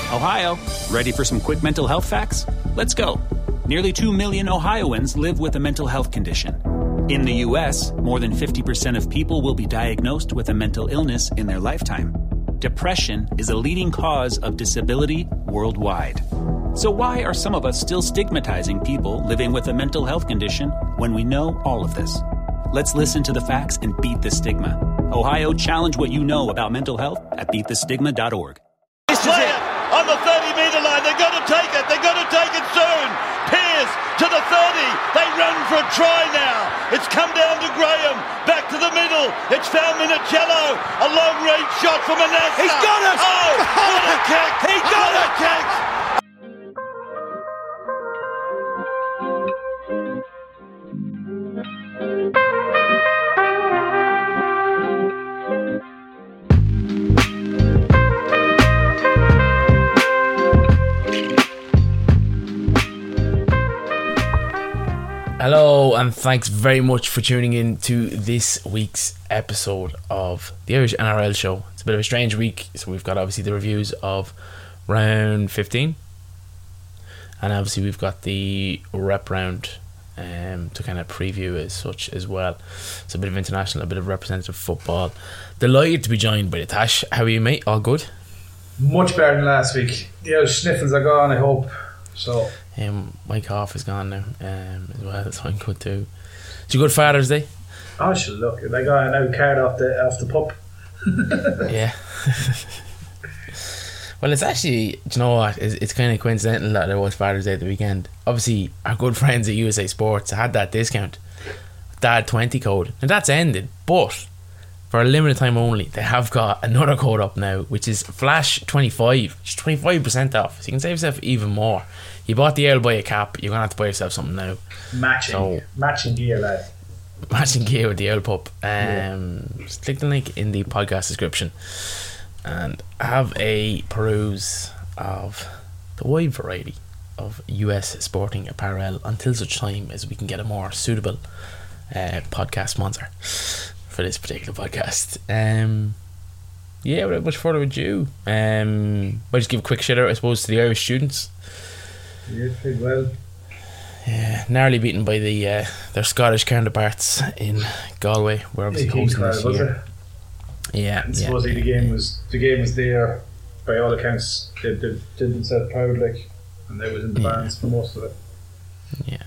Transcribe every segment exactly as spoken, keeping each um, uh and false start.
Ohio, ready for some quick mental health facts? Let's go. Nearly two million Ohioans live with a mental health condition. In the U S, more than fifty percent of people will be diagnosed with a mental illness in their lifetime. Depression is a leading cause of disability worldwide. So why are some of us still stigmatizing people living with a mental health condition when we know all of this? Let's listen to the facts and beat the stigma. Ohio, challenge what you know about mental health at beat the stigma dot org. This is it. On the thirty-metre line, they're going to take it. They're going to take it soon. Pearce to the thirty. They run for a try now. It's come down to Graham. Back to the middle. It's found Minicello. A long-range shot from Manassa. He's got it. Oh, what a kick. He got what it. a kick. Hello, and thanks very much for tuning in to this week's episode of the Irish N R L show. It's a bit of a strange week, so we've got obviously the reviews of round fifteen, and obviously we've got the rep round um, to kind of preview as such as well. It's a bit of international, a bit of representative football. Delighted to be joined by Tash. How are you, mate? All good? Much better than last week. The old sniffles are gone, I hope. So Um, my cough is gone now um, as well, so I'm good too. Did you good Father's Day? I should look. I got an out card off the off the pup. Yeah. Well, it's actually, do you know what? It's, it's kind of coincidental that it was Father's Day at the weekend. Obviously, our good friends at U S A Sports had that discount, Dad twenty code, and that's ended. But for a limited time only, they have got another code up now, which is Flash twenty-five, which is twenty-five percent off. So you can save yourself even more. You bought the L, buy a cap. You're gonna have to buy yourself something now. Matching, So- matching gear, lad. Matching gear with the L pup. Um, Yeah. Just click the link in the podcast description and have a peruse of the wide variety of U S sporting apparel until such time as we can get a more suitable uh, podcast sponsor for this particular podcast. Um, yeah, without much further ado, um, I'll just give a quick shout out, I suppose, to the Irish students. You did well. Yeah, narrowly beaten by the uh, their Scottish counterparts in Galway. We're obviously King's hosting Cross, this was year. it? Yeah, And yeah, supposedly the yeah, game yeah. was the game was there by all accounts. They, they did themselves proud, like, and they was in the Yeah. barns for most of it. Yeah.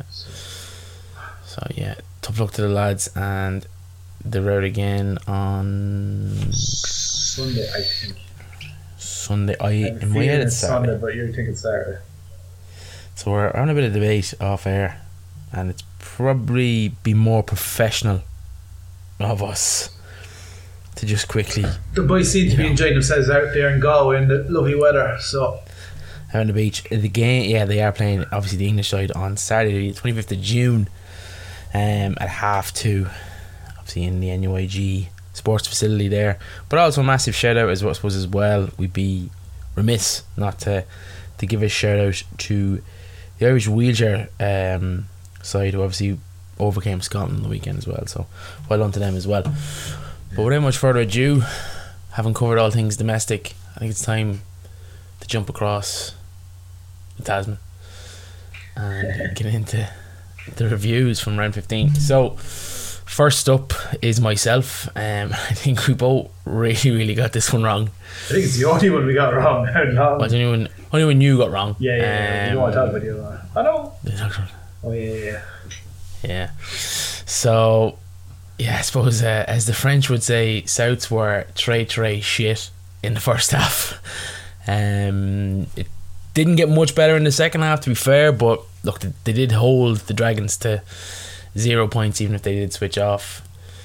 So yeah, tough luck to the lads, and they're out again on Sunday, I think. Sunday. I I'm in my feeling head it's it's Saturday. Sunday, but you think it's Saturday. So we're on a bit of debate off air, and it's probably be more professional of us to just quickly The boys seem to be Yeah. enjoying themselves out there in Galway in the lovely weather. So out on the beach. The game, yeah, they are playing obviously the English side on Saturday, the twenty-fifth of June, um, at half two, obviously in the N U I G sports facility there. But also a massive shout out as well, I suppose, as well. We'd be remiss not to to give a shout out to the Irish wheelchair um, side, who obviously overcame Scotland on the weekend as well. So well done to them as well. But without much further ado, having covered all things domestic, I think it's time to jump across the Tasman and get into the reviews from round fifteen. So first up is myself. um, I think we both really really got this one wrong. I think it's the only one we got wrong. Well, only one, only one you got wrong. Yeah, yeah, yeah. Um, You want to talk about the other one? I know. the next one. Oh yeah, yeah, yeah. Yeah. So yeah, I suppose uh, as the French would say, Souths were tray tray shit in the first half. Um, it didn't get much better in the second half, to be fair, but look, they, they did hold the Dragons to zero points, even if they did switch off.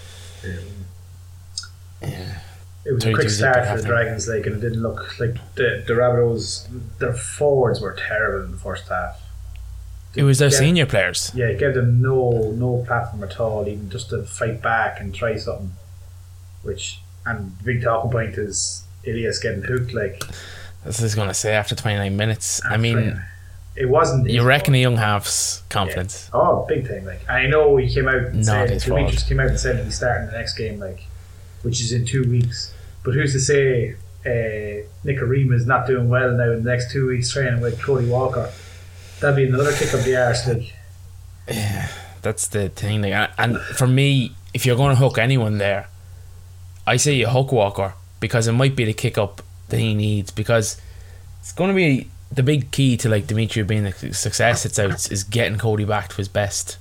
Yeah. It was a quick thirty-two start zip for the half Dragons, like, and it didn't look like the the Rabbitohs. Their forwards were terrible in the first half. It was their Yeah. senior players. Yeah, it gave them no no platform at all, even just to fight back and try something. Which, and the big talking point is Ilias getting hooked. Like, This is going to say after twenty-nine minutes. I after- mean, it wasn't. his you reckon fault. a young half's confidence? Yeah. Oh, big thing. Like, I know he came out and Not said his Demetrius fault. came out and said he's starting the next game, like, which is in two weeks. But who's to say uh, Nicarima is not doing well now in the next two weeks training with Cody Walker, that'd be another kick up the arse. Like, yeah, that's the thing. Like, and- and for me, if you're going to hook anyone there, I say you hook Walker, because it might be the kick up that he needs, because it's going to be the big key to like Dimitri being a success. It's out is getting Cody back to his best.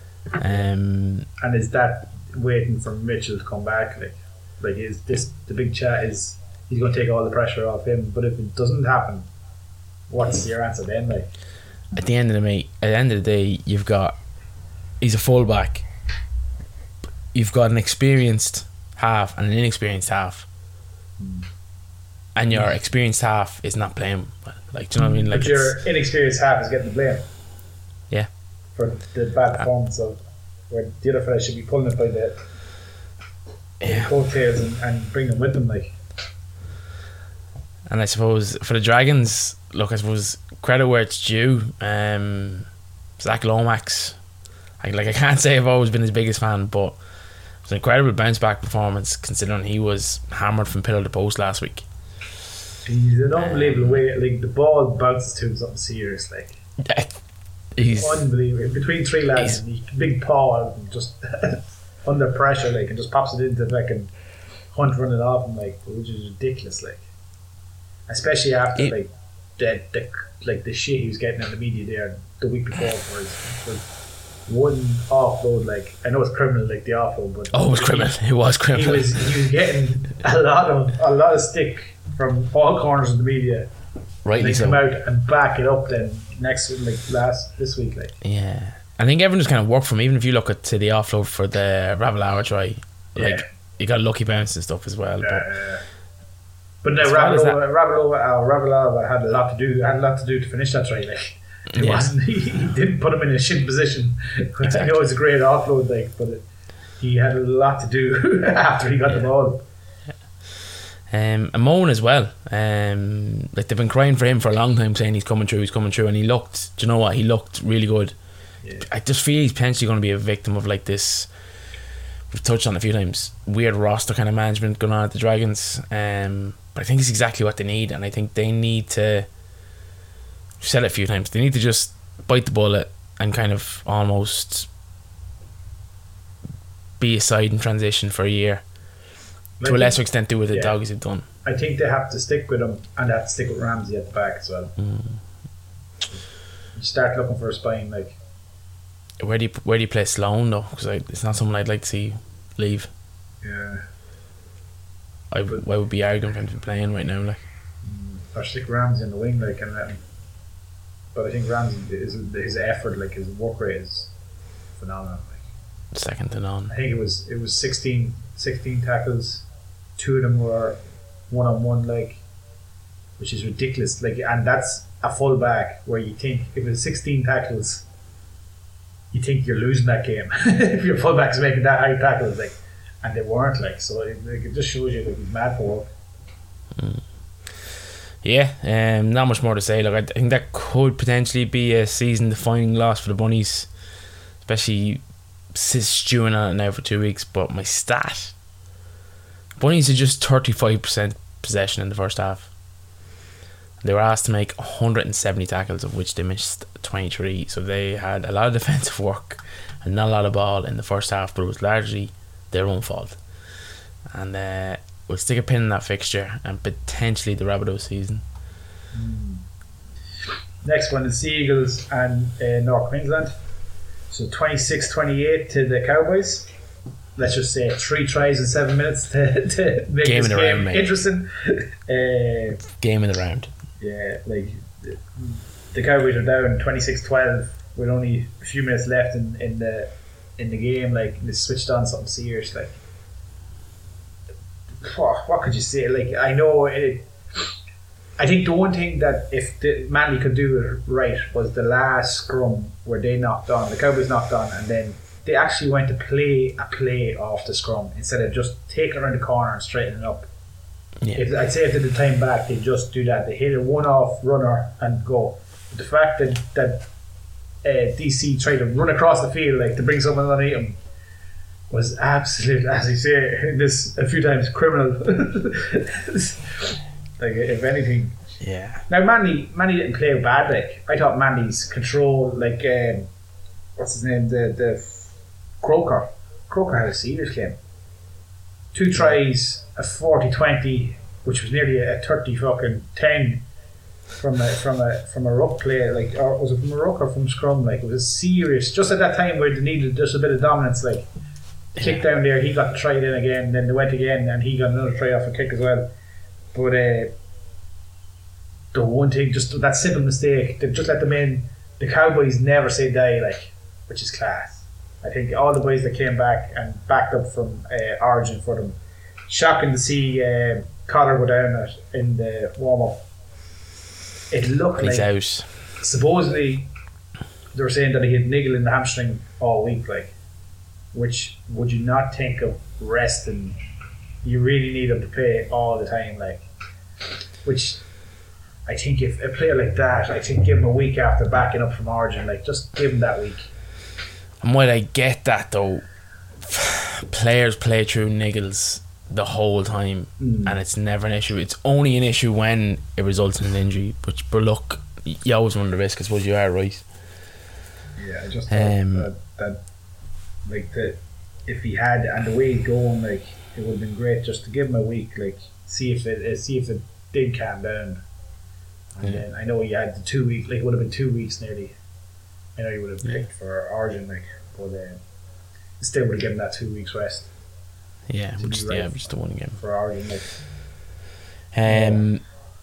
Um, and is that waiting for Mitchell to come back? Like, like is this the big chat? Is he's going to take all the pressure off him? But if it doesn't happen, what's your answer then? Like, at the end of the mate, at the end of the day, you've got he's a fullback. You've got an experienced half and an inexperienced half, mm. and your experienced half is not playing well. Like, do you know what I mean? Like, but your inexperienced half is getting the blame. Yeah. For the bad performance of where the other fella should be pulling it by the, yeah. the coattails and, and bring them with them, like. And I suppose for the Dragons, look, I suppose credit where it's due. Um, Zach Lomax, I, like I can't say I've always been his biggest fan, but it was an incredible bounce back performance considering he was hammered from pillar to post last week. He's an unbelievable um, way. Like, the ball bounces to him something serious. Like, he's unbelievable. Between three lads, and he, big paw, and just under pressure, like, and just pops it into like and Hunt running off him, like, which is ridiculous. Like, especially after it, like the, the like the shit he was getting in the media there the week before for his for one offload. Like, I know it's criminal, like the offload, but oh, it was criminal. He, it was criminal. He was he was getting a lot of a lot of stick from all corners of the media. Right, they so. come out and back it up then next like last this week, like. Yeah, I think everyone just kind of worked from. Even if you look at to the offload for the Ravalawa try, like yeah. you got lucky bounce and stuff as well. Yeah, but yeah. But no, Ravalawa, Ravalawa, uh, Ravalawa had a lot to do. Had a lot to do to finish that try. Like, it yeah. wasn't. He, he didn't put him in a shit position. Exactly. I know it's a great offload, like, but it, he had a lot to do after he got yeah. the ball. Um, and Moan as well. Um, like, they've been crying for him for a long time, saying he's coming through, he's coming through, and he looked. Do you know what? He looked really good. Yeah. I just feel he's potentially going to be a victim of like this. We've touched on it a few times. Weird roster kind of management going on at the Dragons. Um, but I think it's exactly what they need, and I think they need to. We've said it a few times. They need to just bite the bullet and kind of almost be a side in transition for a year. To a lesser extent, do what the yeah. Doggies have done. I think they have to stick with him, and they have to stick with Ramsey at the back as well. Mm. You start looking for a spine, like. Where do you where do you play Sloan though? Because it's not someone I'd like to see leave. Yeah. I, but, I would be arguing for him to be playing right now, like. Mm, or stick Ramsey in the wing, like, and then. But I think Ramsey is his effort, like his work rate, is phenomenal. Like. Second to none. I think it was it was sixteen, sixteen tackles. Two of them were one on one, like, which is ridiculous. Like, and that's a full back where you think if it's sixteen tackles, you think you're losing that game if your fullback's making that high tackles, like, and they weren't, like. So it, like, it just shows you that he's mad for work. Mm. Yeah, um, not much more to say. Like, I think that could potentially be a season-defining loss for the Bunnies, especially stewing on it now for two weeks. But my stat. Bunnies are just thirty-five percent possession in the first half. They were asked to make one hundred seventy tackles, of which they missed twenty-three. So they had a lot of defensive work and not a lot of ball in the first half, but it was largely their own fault. And uh, we'll stick a pin in that fixture and potentially the Rabbitohs season. Mm. Next one is Sea Eagles and uh, North Queensland. So twenty-six twenty-eight to the Cowboys. Let's just say three tries in seven minutes to, to make game this in the game round, mate. interesting. Uh, game in the round. Yeah, like the, the Cowboys are down twenty-six twelve with only a few minutes left in, in the in the game. Like, they switched on something serious. Like, what, what could you say? Like, I know it. I think the one thing that if the Manly could do it right was the last scrum where they knocked on, the Cowboys knocked on, and then they actually went to play a play off the scrum instead of just taking it around the corner and straightening it up. Yeah. If, I'd say if they did the time back, they'd just do that. They hit a one-off runner and go. But the fact that, that uh, D C tried to run across the field, like, to bring someone underneath him, was absolute, as you say this a few times, criminal. Like if anything. Yeah. Now Manly, Manly didn't play bad. Like I thought Manly's control, like um, what's his name, the the Croker. Croker had a serious game. Two tries, a forty twenty, which was nearly a thirty fucking ten from a from a from a ruck play. Like, or was it from a ruck or from scrum? Like it was serious. Just at that time where they needed just a bit of dominance. Like kick down there, he got tried in again. And then they went again, and he got another try off a kick as well. But. Uh, The one thing, just that simple mistake, they just let them in. The Cowboys never say die, like, which is class. I think all the boys that came back and backed up from uh, Origin for them. Shocking to see uh, Cotter go down it in the warm up. It looked He's like out. supposedly they were saying that he had niggle in the hamstring all week, like, which would you not think of resting? You really need him to play all the time, like, which. I think if a player like that, I think give him a week after backing up from Origin, like just give him that week. And while I get that though, players play through niggles the whole time, mm. and it's never an issue. It's only an issue when it results in an injury. But, but look, you always run the risk. I suppose you are right. Yeah, I just thought um, that, that like the if he had and the way he's going, like it would have been great just to give him a week, like see if it see if it did calm down. And yeah. then I know he had the two weeks, like it would have been two weeks nearly. I know he would have picked yeah. for Origin, like, but uh, still would have given that two weeks rest. Yeah, which is yeah, just the one again for Origin, like. Um.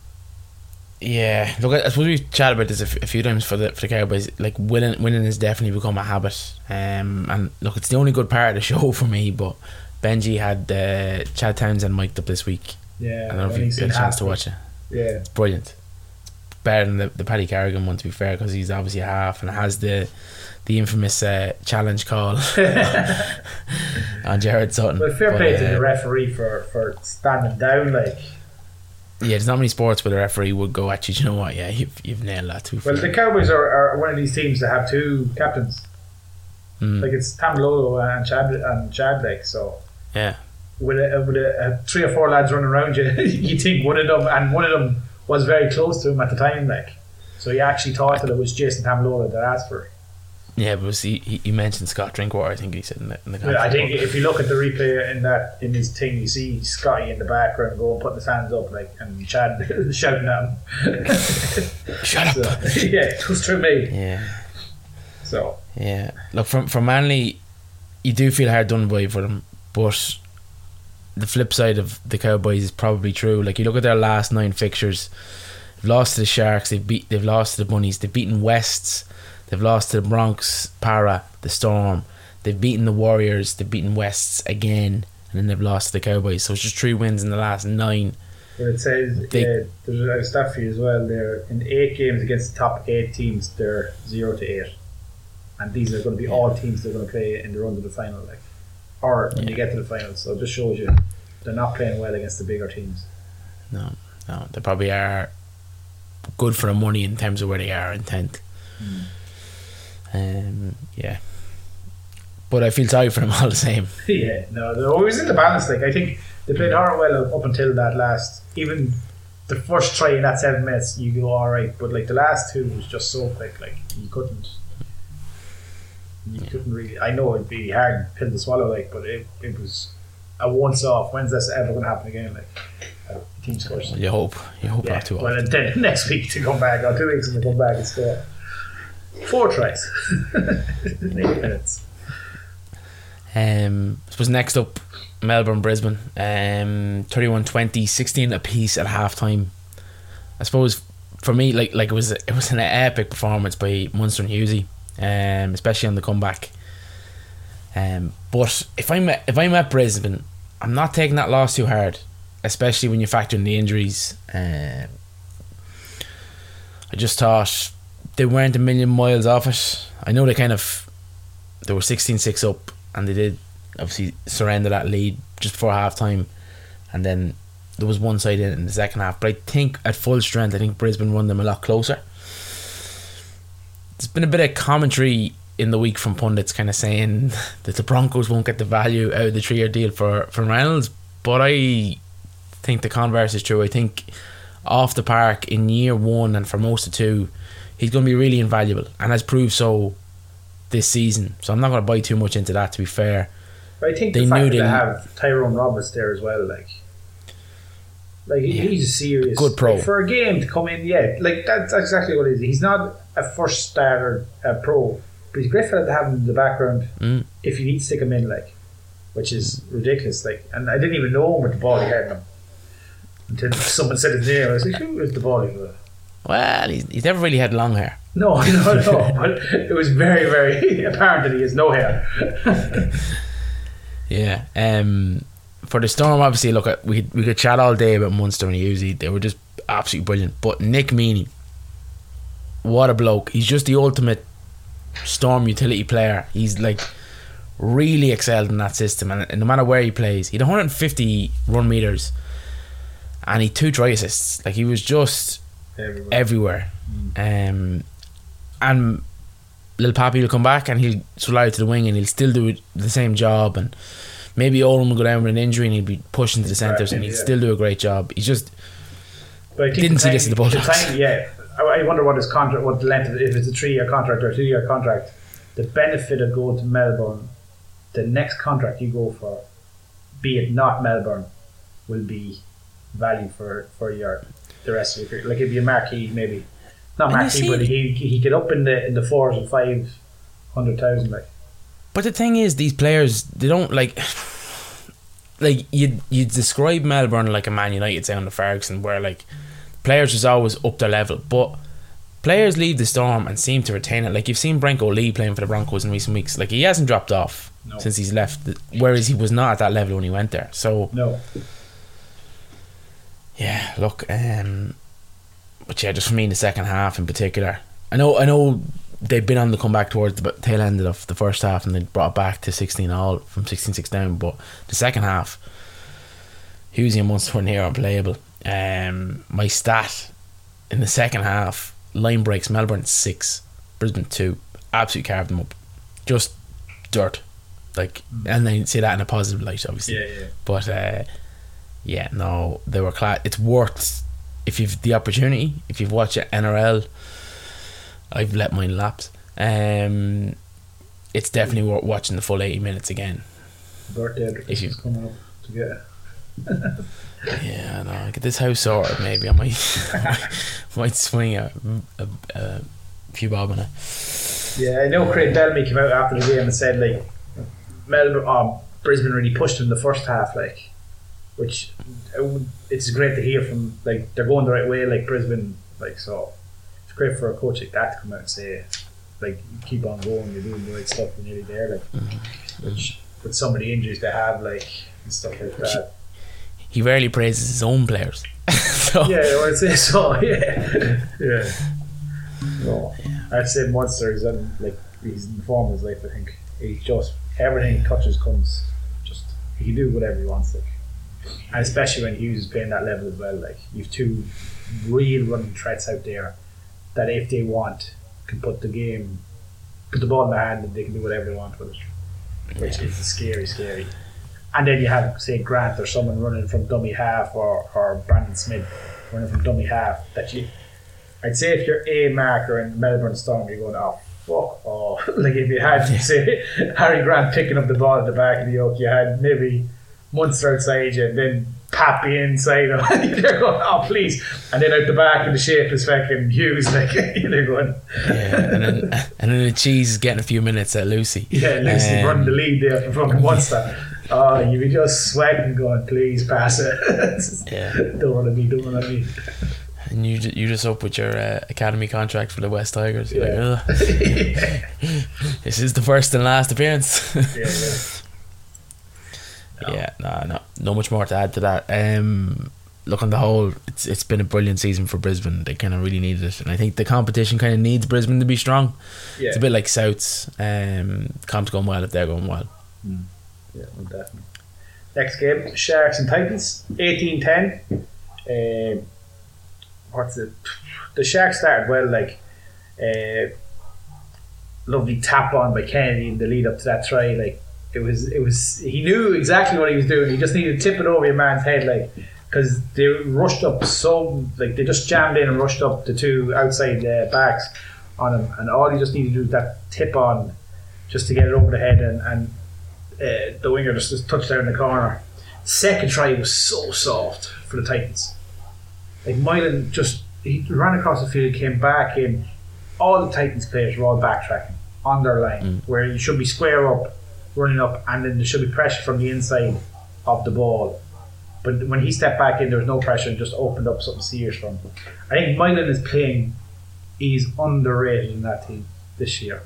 Yeah, look, I suppose we've chatted about this a, f- a few times for the for the Cowboys. Like winning, winning has definitely become a habit. Um, and look, it's the only good part of the show for me. But Benji had uh, Chad Townsend mic'd up this week. Yeah, I don't know if you had a chance to watch it. Yeah, it's brilliant. Better than the, the Paddy Carrigan one, to be fair, because he's obviously a half and has the the infamous uh, challenge call on Jared Sutton. Well, fair but, play uh, to the referee for, for standing down, like. Yeah, there's not many sports where the referee would go, actually, you know what, yeah, you've, you've nailed that too. Well, the Cowboys are, are one of these teams that have two captains. Mm. Like it's Tamalolo and Chad and Chad, like, so. Yeah. With a, with a, a three or four lads running around you, you think one of them, and one of them was very close to him at the time, like, so he actually thought that it was Jason Tamilola that asked for it. Yeah, but was he, he mentioned Scott Drinkwater, I think he said in the, in the yeah, I think if you look at the replay in that in his thing, you see Scotty in the background going putting his hands up, like, and Chad shouting at him. Shut so, up. Yeah, it goes through me. Yeah. So yeah, look, from from Manly, you do feel hard done by for them, but the flip side of the Cowboys is probably true. Like, you look at their last nine fixtures, they've lost to the Sharks, they've beat, they've lost to the Bunnies, they've beaten Wests, they've lost to the Bronx, Para, the Storm, they've beaten the Warriors, they've beaten Wests again, and then they've lost to the Cowboys. So it's just three wins in the last nine. Well, it says they, uh, there's a stat for you as well. They're in eight games against the top eight teams. They're zero to eight, and these are going to be all teams they're going to play in the run to the final, like, or when yeah. you get to the final. So it just shows you they're not playing well against the bigger teams. No, no, they probably are good for the money in terms of where they are in tenth. Mm. Um, yeah, but I feel sorry for them all the same. Yeah, no, they're always in the balance. Like, I think they played hard well up until that last, even the first try in that seven minutes, you go alright, but like the last two was just so quick, like you couldn't you yeah. couldn't really, I know it'd be hard pill to swallow, like, but it, it was a once off. When's this ever going to happen again? Like, uh, team scores. Well, you hope you hope yeah. not too often. Well, and then next week to come back, or two weeks and to come back and score four tries in eight minutes. Um, I suppose next up, Melbourne, Brisbane, um, thirty-one twenty, sixteen apiece at half time. I suppose for me, like like it was it was an epic performance by Munster and Hughesy, um, especially on the comeback. Um, but if I'm at, if I'm at Brisbane, I'm not taking that loss too hard, especially when you factor in the injuries. Um, I just thought they weren't a million miles off it. I know they kind of they were sixteen six up, and they did obviously surrender that lead just before half time, and then there was one side in it in the second half. But I think at full strength, I think Brisbane won them a lot closer. There's been a bit of commentary in the week from pundits kind of saying that the Broncos won't get the value out of the three year deal for, for Reynolds, but I think the converse is true. I think off the park in year one and for most of two, he's going to be really invaluable and has proved so this season. So I'm not going to buy too much into that, to be fair. But I think they the fact knew that they, they have Tyrone Roberts there as well, like, like yeah, he's a serious good pro like, for a game to come in. Yeah, like that's exactly what it is. He's not a first starter uh, pro, but he's a great fella to have him in the background mm. if you need to stick him in, like, which is ridiculous. Like, and I didn't even know him with the ball he had in him until someone said his name. I was like, who is the ball he had? Well, he's, he's never really had long hair. No, no, no. But it was very, very apparent that he has no hair. Yeah. Um, for the Storm, obviously, look, we we could chat all day about Munster and Husey. They were just absolutely brilliant. But Nick Meaney, what a bloke! He's just the ultimate Storm utility player. He's like really excelled in that system, and, and no matter where he plays, he had one hundred fifty run meters, and he had two try assists. Like, he was just everywhere. everywhere. Mm. Um, and Lil Pappy will come back and he'll slide to the wing and he'll still do it, the same job, and maybe Owen will go down with an injury and he'll be pushing to the centres and he'll yeah. still do a great job. He's just but I think didn't see time, this in the Bulldogs. The time, yeah, I wonder what his contract, what the length of it, if it's a three-year contract or a two-year contract. The benefit of going to Melbourne, the next contract you go for, be it not Melbourne, will be value for, for your the rest of your career. Like, it'd be a marquee, maybe not marquee, but he he get up in the in the fours and five hundred thousand. Like, but the thing is, these players, they don't like. Like, you you describe Melbourne like a Man United sound of Ferguson, where like players was always up their level, but players leave the Storm and seem to retain it. Like, you've seen Brenko Lee playing for the Broncos in recent weeks. Like, he hasn't dropped off no. since he's left, whereas he was not at that level when he went there. So no. Yeah, look, um, but yeah, just for me in the second half in particular, I know, I know they've been on the comeback towards the tail end of the first half, and they brought it back to sixteen all from sixteen six down. But the second half, Husey and Munster were near unplayable. Um, my stat in the second half: line breaks, Melbourne six, Brisbane two. Absolutely carved them up, just dirt. Like, mm. and then you see that in a positive light, obviously. Yeah, yeah. But uh, yeah, no, they were class. It's worth, if you've the opportunity, if you've watched N R L. I've let mine lapse. Um, it's definitely worth watching the full eighty minutes again. Birthday if you coming up together. Yeah, I know. Get this house sorted. Maybe I might might swing a, a, a few bob on it. Yeah, I know. Craig Bellamy came out after the game and said, like, Melbourne, oh, Brisbane really pushed him the first half, like, which it's great to hear from. Like, they're going the right way, like Brisbane, like, so. Great for a coach like that to come out and say, like, keep on going, you're doing the right stuff, you're nearly there, like, mm-hmm. which with some of the injuries they have, like, and stuff like that. He rarely praises his own players. So. Yeah, I would say so. Yeah, yeah. No, yeah. I'd say Munster is on, like, he's in the form of his life. I think he just everything he touches comes. Just he can do whatever he wants, like, and especially when Hughes is playing that level as well. Like, you've two real running threats out there that if they want can put the game, put the ball in their hand and they can do whatever they want with it, which is scary, scary. And then you have, say, Grant or someone running from dummy half, or, or Brandon Smith running from dummy half. That you, I'd say if you're a marker in Melbourne Storm, you're going, oh fuck, oh, like if you had, say, Harry Grant picking up the ball at the back of the yoke, you had maybe Munster outside you, and then Pappy inside him. They're going, oh please, and then out the back in the shape is fucking Hughes, like, they're going. Yeah, and then and then the cheese is getting a few minutes at Lucy. Yeah, Lucy um, running the lead there from fucking Munster. Oh, you'd be just sweating, going, please pass it. Yeah, don't want to be doing what I mean. And you ju- you just up with your uh, academy contract for the West Tigers. You're yeah. like, yeah. This is the first and last appearance. Yeah, yeah. No. Yeah, no, no, no much more to add to that. Um, look, on the whole, it's it's been a brilliant season for Brisbane. They kind of really needed it, and I think the competition kind of needs Brisbane to be strong. Yeah. It's a bit like Souths. Um, comp's going well if they're going well. Mm. Yeah, well, definitely. Next game, Sharks and Titans, eighteen ten. Um, what's it? The Sharks started well, like, uh, lovely tap on by Kennedy in the lead up to that try, like. It was, it was. He knew exactly what he was doing. He just needed to tip it over your man's head, like, because they rushed up so like they just jammed in and rushed up the two outside uh, backs on him, and all you just need to do is that tip on just to get it over the head, and, and uh, the winger just, just touched down the corner. Second try was so soft for the Titans. Like Moylan just he ran across the field, came back in. All the Titans players were all backtracking on their line, mm. where you should be square up, running up, and then there should be pressure from the inside of the ball. But when he stepped back in, there was no pressure and just opened up something serious for him. I think Moylan is playing, he's underrated in that team this year.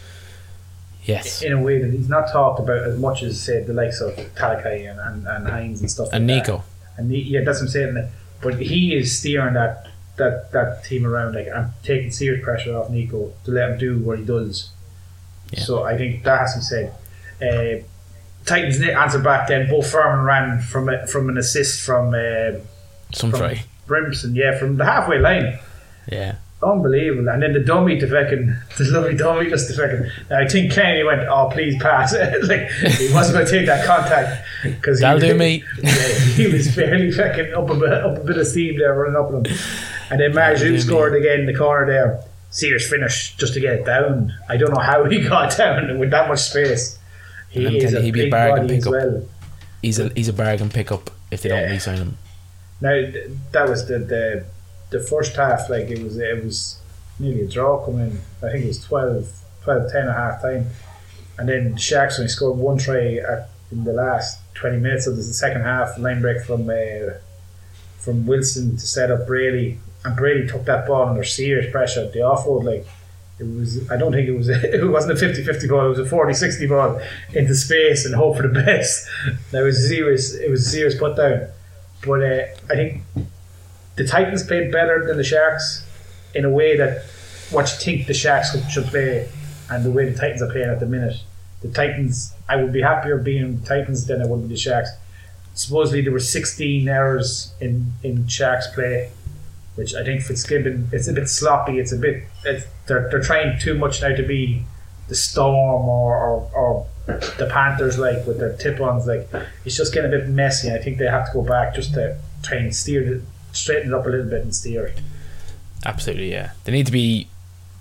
Yes. In a way that he's not talked about as much as, say, the likes of Talakai and, and, and Hines and stuff and like Nico. That. And Nico. Yeah, that's what I'm saying. But he is steering that, that, that team around. Like, I'm taking serious pressure off Nico to let him do what he does. Yeah. So I think that has to be said. Uh, Titans answered back then. Bo Furman ran from a, from an assist from uh, some from try Brimson, yeah, from the halfway line. Yeah, unbelievable. And then the dummy to fucking the lovely dummy just to fucking. I think Kenny went, "Oh, please pass." Like he wasn't going to take that contact because that'll he, do me. Yeah, he was fairly fucking up a bit, up a bit of steam there running up at him. And then Marju scored me. again in the corner there. Serious finish just to get it down. I don't know how he got down with that much space. He is a big body as well. He's a he's a bargain pickup if they yeah. don't re-sign him. Now th- that was the, the the first half. Like it was it was nearly a draw coming in. I think it was twelve, twelve ten at half time, and then the Sharks only scored one try at, in the last twenty minutes of the second half. Line break from uh, from Wilson to set up Brady, and Brady took that ball under serious pressure at the offload. Like. It was. I don't think it was. A, it wasn't a fifty-fifty ball. It was a forty-sixty ball into space and hope for the best. That was a serious. It was a serious put down. But uh, I think the Titans played better than the Sharks in a way that what you think the Sharks should play, and the way the Titans are playing at the minute. The Titans. I would be happier being the Titans than I would be the Sharks. Supposedly there were sixteen errors in in Sharks play, which I think Fitzgibbon, it's a bit sloppy. It's a bit. It's, they're they're trying too much now to be the Storm or, or or the Panthers, like with their tip-ons. Like it's just getting a bit messy. I think they have to go back just to try and steer it, straighten it up a little bit and steer it. Absolutely, yeah. They need to be.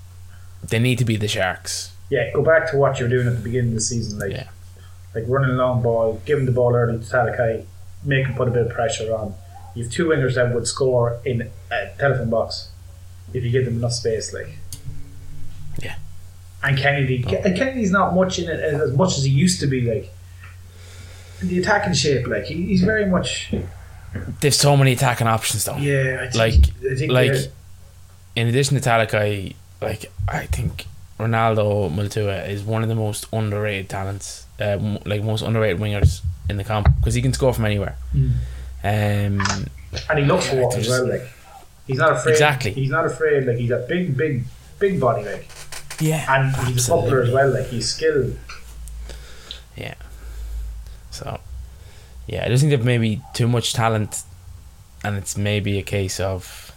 They need to be the Sharks. Yeah, go back to what you were doing at the beginning of the season, like yeah. like running a long ball, giving the ball early to Talakai, make him put a bit of pressure on. You have two wingers that would score in a telephone box if you give them enough space, like. Yeah. And Kennedy, oh. and Kennedy's not much in it as much as he used to be, like. In the attacking shape, like he, he's very much. There's so many attacking options, though. Yeah, I think, like, I think like, in addition to Talakai, like I think Ronaldo Multua is one of the most underrated talents, uh, m- like most underrated wingers in the comp because he can score from anywhere. Mm. Um, and he looks for what as well, like he's not afraid. Exactly. He's not afraid. Like he's a big, big, big body, like. Yeah. And he's absolutely. a popular as well. Like he's skilled. Yeah. So, yeah, I just think they've maybe too much talent, and it's maybe a case of.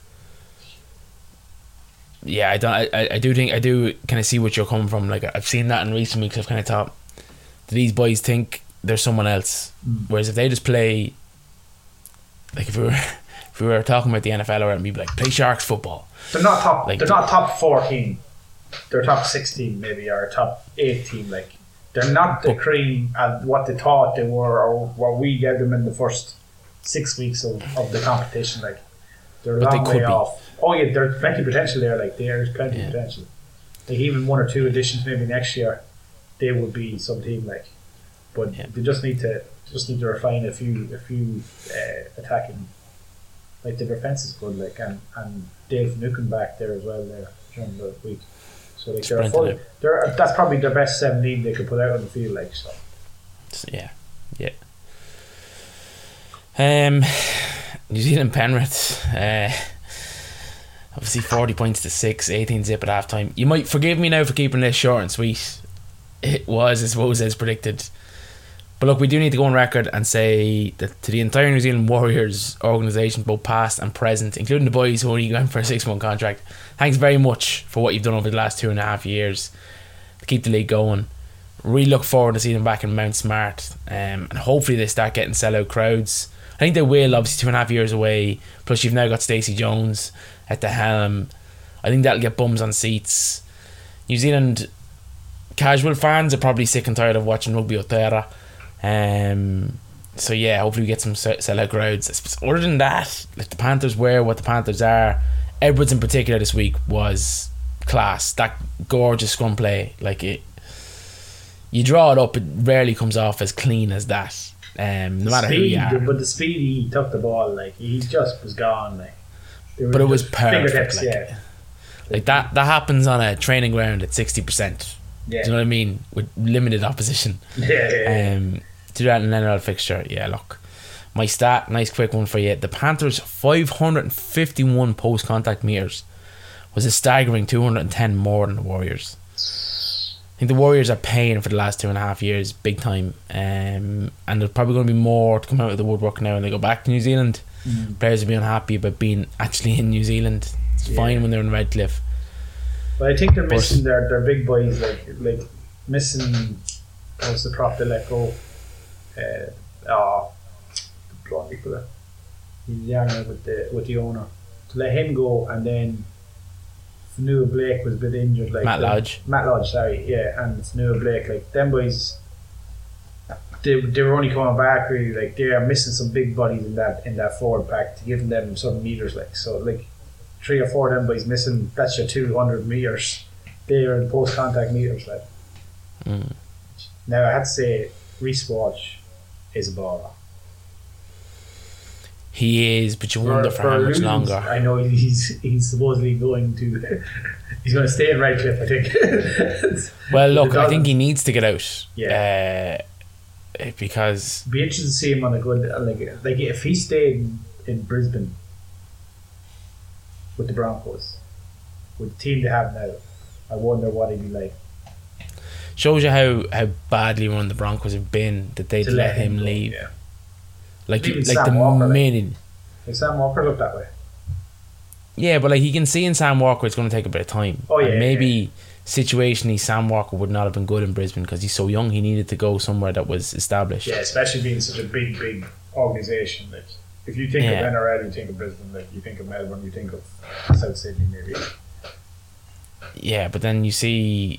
Yeah, I don't. I, I do think I do kind of see what you're coming from. Like I've seen that in recent weeks. I've kind of thought, do these boys think there's someone else? Mm. Whereas if they just play. Like if we were, if we were talking about the N F L, or we'd be like, play Sharks football. They're not top. Like, they're not top fourteen. They're top sixteen, maybe, or top eighteen. Like they're not the cream at what they thought they were, or what we gave them in the first six weeks of, of the competition. Like they're a long they way be. off. Oh yeah, there's plenty of potential there. Like there's plenty yeah. of potential. Like even one or two additions, maybe next year, they would be some team. Like, but yeah. they just need to. Just need to refine a few, a few uh, attacking. Like the defense is good, like and and Dave Finucane back there as well there during the week. So like they're, full, they're that's probably the best seventeen they could put out on the field, like so. Yeah, yeah. Um, New Zealand Penrith, uh, obviously forty points to six, eighteen zip at half time. You might forgive me now for keeping this short and sweet. It was, I suppose, as predicted. But look, we do need to go on record and say that to the entire New Zealand Warriors organisation, both past and present, including the boys who only went for a six-month contract, thanks very much for what you've done over the last two and a half years to keep the league going. Really look forward to seeing them back in Mount Smart, um, and hopefully they start getting sellout crowds. I think they will. Obviously, two and a half years away. Plus, you've now got Stacey Jones at the helm. I think that'll get bums on seats. New Zealand casual fans are probably sick and tired of watching Rugby Aotearoa. Um, so yeah, hopefully we get some sellout crowds. Other than that, like the Panthers were what the Panthers are. Edwards in particular this week was class. That gorgeous scrum play, like it, you draw it up, it rarely comes off as clean as that. Um, no matter speed, who you are. but the speed he took the ball, like he just was gone. Like, but it was perfect. Like, yeah. like that, that happens on a training ground at sixty percent. Yeah. Do you know what I mean? With limited opposition. Yeah, yeah, yeah. Um, do that in an N R L fixture. Yeah, look. My stat, nice quick one for you. The Panthers' five hundred fifty-one post contact meters was a staggering two hundred ten more than the Warriors. I think the Warriors are paying for the last two and a half years big time, um, and there's probably going to be more to come out of the woodwork now when they go back to New Zealand. Mm. Players will be unhappy about being actually in New Zealand. It's yeah. fine when they're in Redcliffe. But I think they're missing but, their, their big boys, like like missing. What was the prop they let go? Uh, oh, the bloody fella. He's young with the with the owner to let him go, and then Fanua Blake was a bit injured. Like Matt the, Lodge. Matt Lodge, sorry, yeah, and Fanua Blake, like them boys. They, they were only coming back really, like they are missing some big bodies in that in that forward pack to give them some meters, like so, like three or four of them boys missing. That's your two hundred meters. They are in post contact meters, like. Mm. Now I had to say, Reece Walsh is a baller. He is, but you wonder for, for how much reasons, longer. I know he's he's supposedly going to he's going to stay in Redcliffe, I think. Well, look, I think he needs to get out. Yeah. Uh, because it'd be interesting to see him on a good like like if he stayed in Brisbane with the Broncos, with the team they have now, I wonder what he'd be like. Shows you how, how badly run the Broncos have been that they'd let, let him, him leave. Yeah. Like, like Sam the Walker, minute. Like, like Sam Walker looked that way. Yeah, but like you can see in Sam Walker, it's going to take a bit of time. Oh yeah. And maybe yeah. situationally, Sam Walker would not have been good in Brisbane because he's so young. He needed to go somewhere that was established. Yeah, especially being such a big, big organisation. Like, if you think yeah. of N R L, you think of Brisbane. Like, you think of Melbourne, you think of South Sydney, maybe. Yeah, but then you see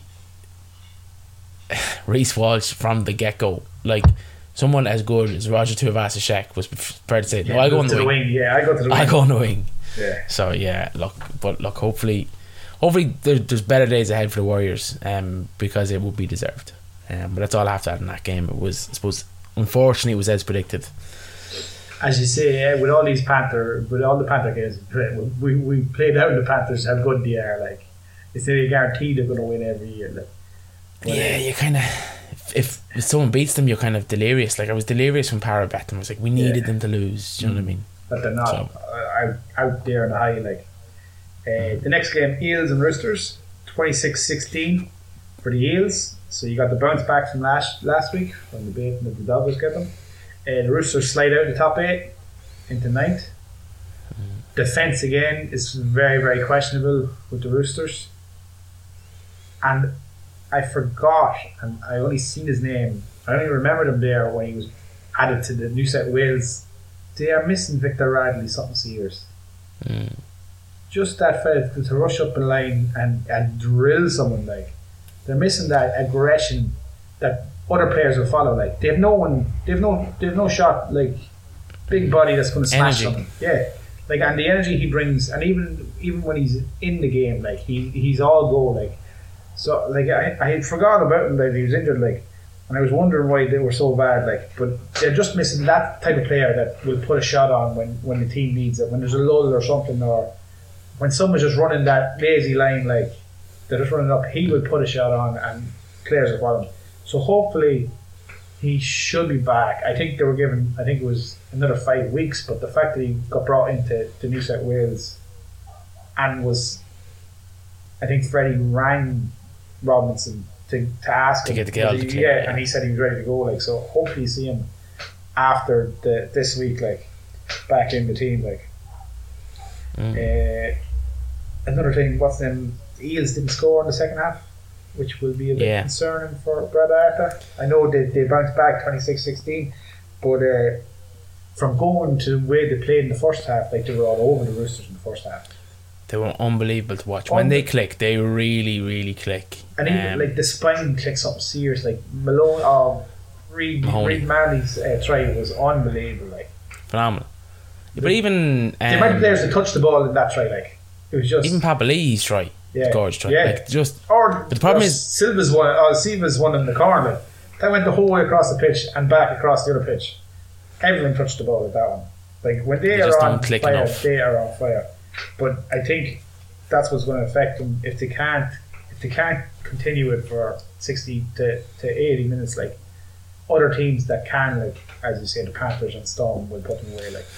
Reece Walsh from the get go, like someone as good as Roger Tuivasa-Sheck was prepared to say, "No, yeah, I go on the wing. wing." Yeah, I go to the wing. I go on the wing. Yeah. So yeah, look, but look, hopefully, hopefully there, there's better days ahead for the Warriors, um, because it would be deserved. Um, but that's all I have to add in that game. It was, I suppose, unfortunately, it was as predicted. As you say, yeah, with all these Panther, with all the Panther games, we we played out the Panthers how good they are. Like, it's nearly guaranteed they're going to win every year. Like. Yeah, you kind of if, if someone beats them, you're kind of delirious. Like I was delirious when Para bet them. I was like, we needed yeah. them to lose. Do you know what I mean? But they're not so. out, out there on the high. Like uh, the next game, Eels and Roosters, twenty-six sixteen for the Eels. So you got the bounce back from last last week from the beating that the Dogs get them. Uh, the Roosters slide out of the top eight into ninth. Mm. Defence again is very very questionable with the Roosters, and I forgot, and I only seen his name. I only remembered him there when he was added to the New South Wales. They are missing Victor Radley something serious. Mm. Just that fella to, to rush up the line and, and drill someone, like they're missing that aggression that other players will follow. Like they have no one, they have no, they have no shot. Like big body that's going to smash energy. someone. Yeah, like and the energy he brings, and even even when he's in the game, like he he's all go like. So like I, I had forgotten about him that he was injured, like, and I was wondering why they were so bad, like. But they're just missing that type of player that will put a shot on when, when the team needs it, when there's a lull or something, or when someone's just running that lazy line, like they're just running up. He will put a shot on, and players will follow him. So hopefully he should be back. I think they were given, I think it was another five weeks, but the fact that he got brought into to New South Wales and was, I think Freddie rang Robinson to, to ask to him get the girl he, to yeah, yeah, and he said he was ready to go. Like so, hopefully you see him after the this week, like back in the team. Like mm. uh, another thing, what's them? The Eels didn't score in the second half, which will be a bit yeah. concerning for Brad Arthur. I know they they bounced back twenty-six sixteen, but uh, from going to the way they played in the first half, like they were all over the Roosters in the first half. They were unbelievable to watch. When they click, they really, really click. And even Um, like the spine clicks something serious. Like Malone, uh, Reed, Mahoney. Reed Marley's uh, try was unbelievable. Like phenomenal. But even um, the amount of players that touched the ball in that try, like it was just even Papali's try, yeah, gorgeous try. yeah. Like just Or but the problem or is- Silva's one, or Silva's one in the corner. Like, that went the whole way across the pitch and back across the other pitch. Everyone touched the ball with that one. Like when they, They are just on don't click fire, enough. they are on fire. But I think that's what's going to affect them if they can't if they can't continue it for sixty to, to eighty minutes. Like other teams that can, like as you say, the Panthers and Storm will put them away. Like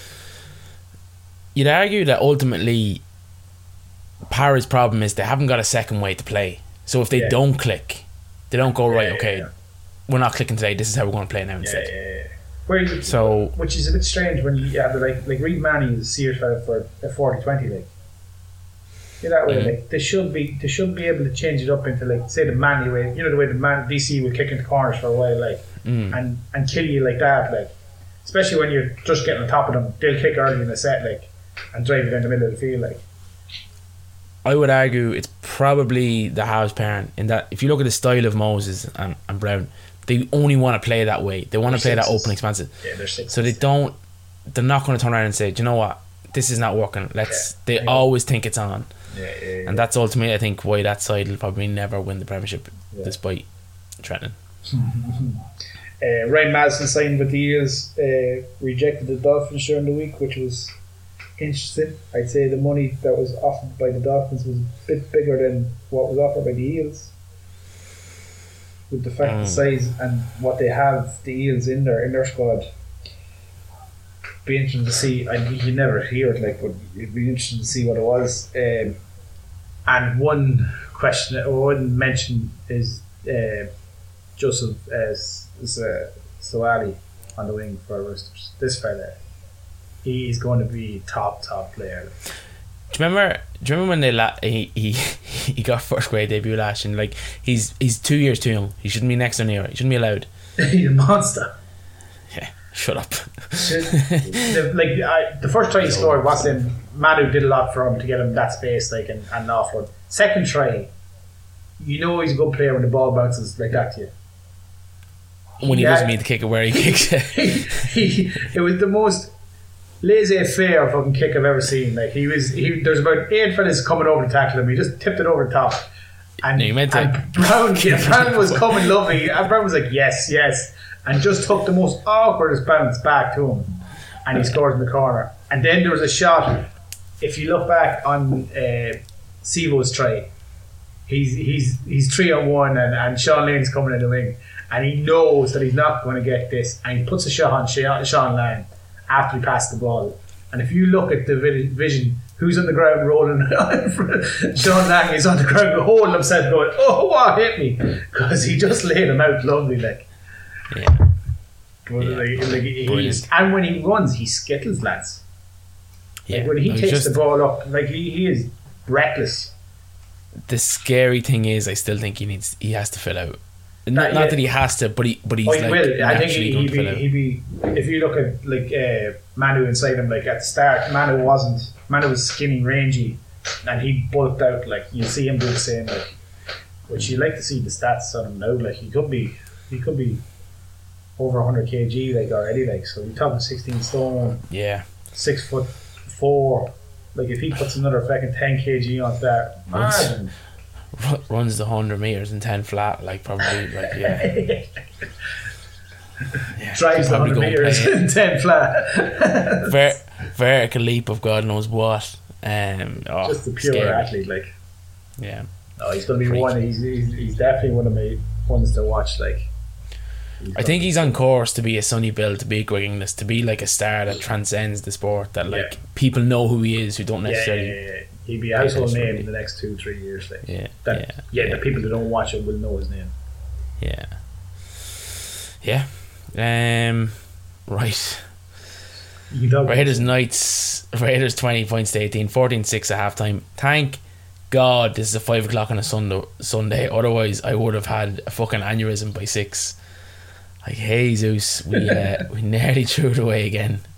you'd argue that ultimately Para's problem is they haven't got a second way to play. So if they Yeah. don't click, they don't go right. Yeah, Okay, yeah. we're not clicking today. This is how we're going to play now yeah, instead. yeah, yeah. Where you, So which is a bit strange when you have the, like like Reed Manny is a serious fella for a forty twenty like. Yeah, that way, Mhm. like they should be, they should be able to change it up into like say the Manny way. You know the way the man D C would kick into corners for a while, like, mm, and and kill you like that, like, especially when you're just getting on top of them. They'll kick early in the set, like, and drive you down the middle of the field, like. I would argue it's probably the house parent in that if you look at the style of Moses and, and Brown, they only want to play that way. They want to play that Sixes. open, expansive. Yeah, they're six. So they don't. They're not going to turn around and say, "Do you know what? This is not working. Let's." Yeah, they I know. always think it's on, yeah, yeah, yeah. and that's ultimately, I think, why that side will probably never win the premiership, Yeah. despite threatening. Uh, Ryan Madison signed with the Eels, uh, rejected the Dolphins during the week, which was interesting. I'd say the money that was offered by the Dolphins was a bit bigger than what was offered by the Eels. With the fact Mm. the size and what they have, the Eels in their in their squad. Be interesting to see. I you never hear it, like, but it'd be interesting to see what it was. Um, and one question, or one mention is. Uh, Joseph uh, S- S- uh, Sawali on the wing for Roosters. This fella, he is going to be top top player. Do you remember? Do you remember when they la- he he he got first grade debut last year? And like he's he's two years too young. He shouldn't be next or near. He shouldn't be allowed. He's a monster. Yeah, shut up. the, like I, the first try he scored was in Manu did a lot for him to get him that space, like and, and offload. Second try, you know he's a good player when the ball bounces like that to you. When he Yeah. doesn't mean to kick it where he kicks it. he, he, it was the most laissez-faire fucking kick I've ever seen. Like he was, he there's about eight fellas coming over to tackle him. He just tipped it over the top, and, No, you meant to- and Brown, yeah, Brown was coming lovely. And Brown was like, yes, yes, and just took the most awkwardest bounce back to him, and he scored in the corner. And then there was a shot. If you look back on uh, Sivo's try, he's he's he's three on one, and, and Sean Lane's coming in the wing. And he knows that he's not going to get this, and he puts a shot on Sha- Sean Lang after he passed the ball. And if you look at the vid- vision, who's on the ground rolling? Sean Lang is on the ground holding himself, going, "Oh, what hit me?" Because he just laid him out lovely, like. Yeah. But Yeah. like, like he's, Brilliant. and when he runs, he skittles, lads. Yeah. Like when he No, takes just- the ball up, like he, he is reckless. the scary thing is, I still think he needs. He has to fill out. Not, yeah. not that he has to, but he but he's Oh, he like will. I think naturally he, going he'd to be, fill out. he'd be. If you look at like uh, Manu inside him, like at the start, Manu wasn't. Manu was skinny, rangy, and he bulked out. Like you see him do the same. Like, which you like to see the stats on him now. Like he could be, he could be over one hundred kilograms like already. Like so, he's talking sixteen stone, Yeah. six foot four. Like if he puts another fucking ten kilograms onto that, Once- man. Ru- runs the hundred meters in ten flat, like probably like yeah. yeah drives the probably hundred go and meters play in ten flat. Ver- vertical leap of God knows what. Um, oh, Just a pure scary. athlete, like. Yeah. No, he's going to be Freak. one. He's, he's he's definitely one of my ones to watch. Like, he's I think he's on course to be a Sonny Bill, to be a Greg Inglis, to be like a star that transcends the sport. That like Yeah. people know who he is, who don't yeah, necessarily. yeah, yeah, yeah. He'd be a household Yeah, name really. in the next two, three years. Like, Yeah, that, yeah, yeah, yeah. the people that don't watch it will know his name. Yeah. Yeah. Um. Right. You don't. Raiders Knights. Raiders twenty points to eighteen, fourteen six at half time. Thank God this is a five o'clock on a Sunday. Sunday. Otherwise, I would have had a fucking aneurysm by six. Like, hey Zeus, we uh, we nearly threw it away again.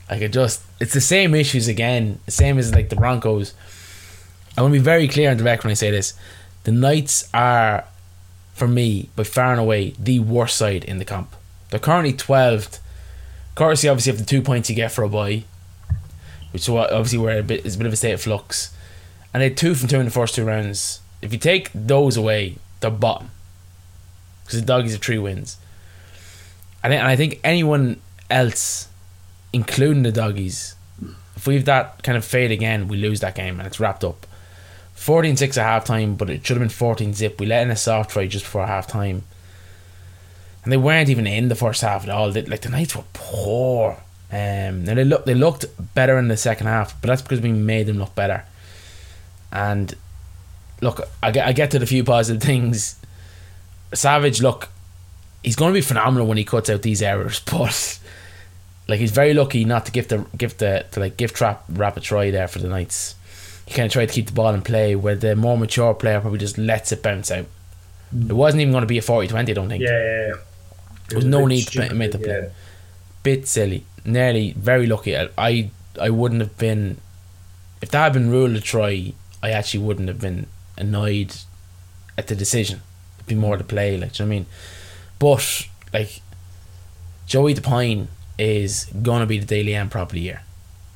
Like, it just, it's the same issues again. The same as like the Broncos. I want to be very clear and direct when I say this. The Knights are, for me, by far and away, the worst side in the comp. They're currently twelfth, courtesy obviously of the two points you get for a bye, which obviously were a bit, is a bit of a state of flux. And they had two from two in the first two rounds. If you take those away, they're bottom, because the Doggies have three wins. And I think anyone else, including the Doggies, if we have that kind of fade again, we lose that game and it's wrapped up. fourteen six at half time, but it should have been fourteen zip. We let in a soft try just before half time, and they weren't even in the first half at all. They, like, the Knights were poor. Um, now they look they looked better in the second half, but that's because we made them look better. And look, I get I get to the few positive things. Savage, look, he's going to be phenomenal when he cuts out these errors, but like, he's very lucky not to give the give the to like give trap rapid try there for the Knights. He kind of tried to keep the ball in play, where the more mature player probably just lets it bounce out. Mm. It wasn't even going to be a forty twenty, I don't think. Yeah, yeah, yeah. There was no need to make the play. Yeah. Bit silly. Nearly very lucky. I, I I wouldn't have been, if that had been ruled a try, I actually wouldn't have been annoyed at the decision. It'd be more the play, like, do you know what I mean? But like, Joey DePine is gonna be the Daily M prop of the year.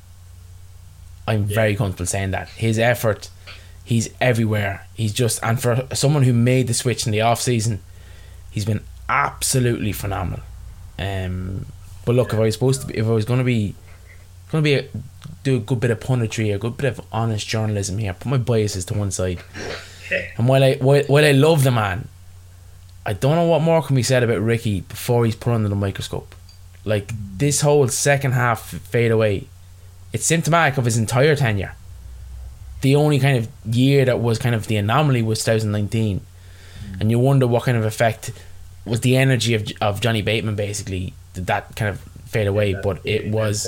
I'm yeah. very comfortable saying that. His effort, he's everywhere. He's just, and for someone who made the switch in the off season, he's been absolutely phenomenal. Um, but look, if I was supposed to be, if I was going to be, going to be a, do a good bit of punditry, a good bit of honest journalism here, put my biases to one side. And while I while, while I love the man, I don't know what more can be said about Ricky before he's put under the microscope. Like, this whole second half fade away, it's symptomatic of his entire tenure. The only kind of year that was kind of the anomaly was twenty nineteen, mm. and you wonder what kind of effect was the energy of of Johnny Bateman, basically, did that kind of fade away. Yeah, but it was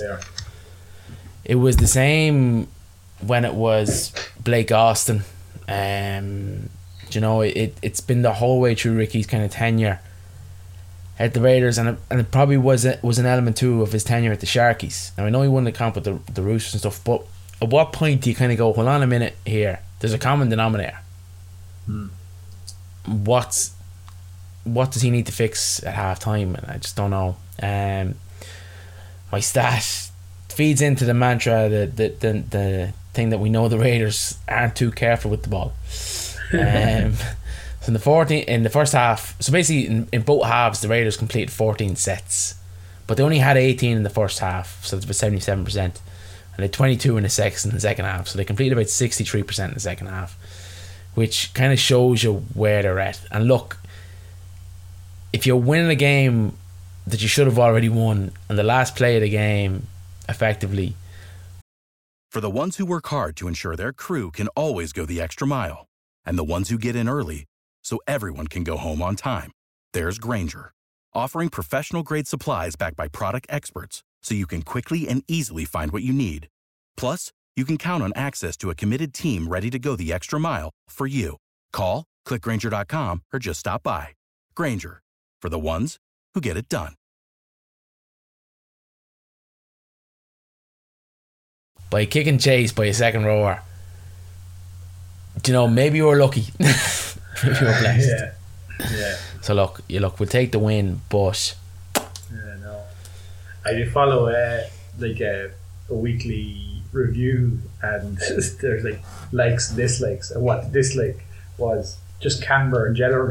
it was the same when it was Blake Austin. Um, you know, it it's been the whole way through Ricky's kind of tenure at the Raiders, and it, and it probably was a, was an element too of his tenure at the Sharkies. Now, I know he won the comp with the the Roosters and stuff, but at what point do you kind of go, hold on a minute here, there's a common denominator? Hmm. What's what does he need to fix at half time? And I just don't know. Um, my stat feeds into the mantra, the the, the the thing that we know the Raiders aren't too careful with the ball. Um, so in the fourteen in the first half, so basically in, in both halves, the Raiders completed fourteen sets, but they only had eighteen in the first half, so it's about seventy-seven percent, and they had twenty-two in the second in the second half, so they completed about sixty-three percent in the second half, which kind of shows you where they're at. And look, if you're winning a game that you should have already won, and the last play of the game, effectively. For the ones who work hard to ensure their crew can always go the extra mile, and the ones who get in early so everyone can go home on time, there's Grainger, offering professional-grade supplies backed by product experts so you can quickly and easily find what you need. Plus, you can count on access to a committed team ready to go the extra mile for you. Call, click Grainger dot com, or just stop by. Grainger, for the ones who get it done. By kick and chase by a second rower, do you know, maybe you were lucky. Maybe you were blessed. Yeah. Yeah. So look, you look, we'll take the win, but yeah, no. I do follow uh, like a, a weekly review, and there's like likes and dislikes, and what the dislike was just Canberra in general.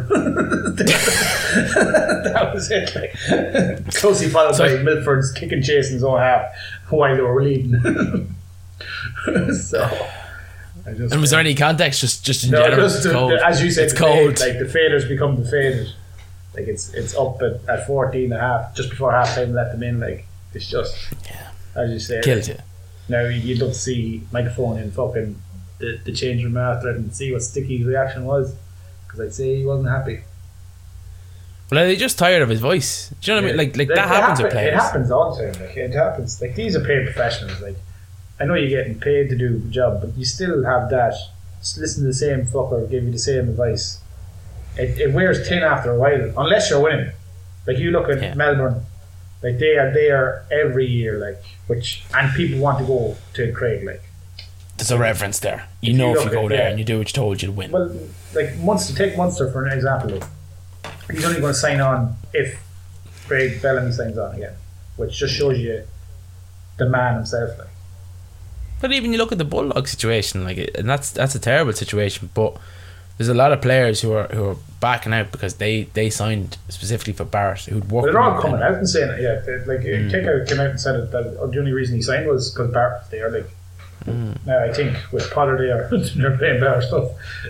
That was it. Like, closely followed so, by Milford's kick and chase in his own half while they were leading. So I just, and was there any context? Just, just in no, general, just it's cold. The, as you said, it's the cold. Fade, like the faders become the faders. Like it's it's up at, at fourteen and a half just before half time. Let them in. Like it's just yeah. As you say, killed you. Now you'd love to see microphone in fucking the, the change room after and see what Sticky's reaction was, because I'd say he wasn't happy. Well, are they just tired of his voice? Do you know what yeah. I mean? Like, like that happens happen, with players. It happens all the time. Like it happens. Like these are paid professionals. Like I know you're getting paid to do the job, but you still have that. Just listen to the same fucker give you the same advice. It, it wears thin after a while, unless you're winning. Like you look at yeah. Melbourne, Like they are there every year, like which and people want to go to Craig, like. There's a reference there. You If know you if you look go at- there yeah. and you do what you're told, you'll win. Well, like Munster, take Munster for an example. Like, he's only going to sign on if Craig Bellamy signs on again, which just shows you the man himself. Like. But even you look at the Bulldog situation, like, and that's that's a terrible situation. But there's a lot of players who are who are backing out because they, they signed specifically for Barrett, who'd worked. But they're all with coming him. out and saying it. Yeah, they- like mm. Kickout came out and said it, that the only reason he signed was because Barrett was there. Like Mm. now, I think with Potter there, they're playing better stuff.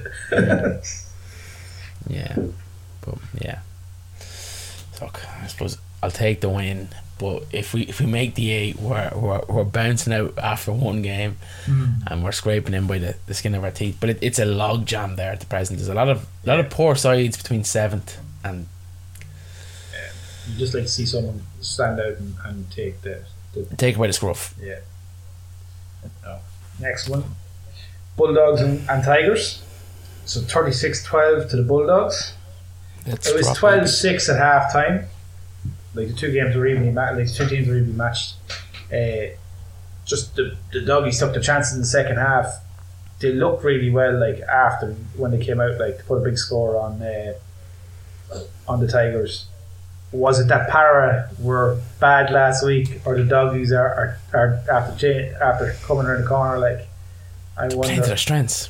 Yeah, but yeah. So I suppose I'll take the win. But if we if we make the eight, we're we're, we're bouncing out after one game, Mm. and we're scraping in by the, the skin of our teeth. But it, it's a log jam there at the present. There's a lot of lot of poor sides between seventh and. You just like to see someone stand out and, and take the, the Take away the scruff. yeah. No. Next one, Bulldogs and, and Tigers. So thirty-six twelve to the Bulldogs. Let's It was drop twelve six at half time. Like the two games were evenly matched. Like the two teams were evenly matched. Uh, just the the doggies took the chances in the second half. They looked really well. Like after when they came out, like to put a big score on uh, on the Tigers. Was it that Para were bad last week, or the doggies are are, are after cha- after coming around the corner? Like I playing to wonder. their strengths.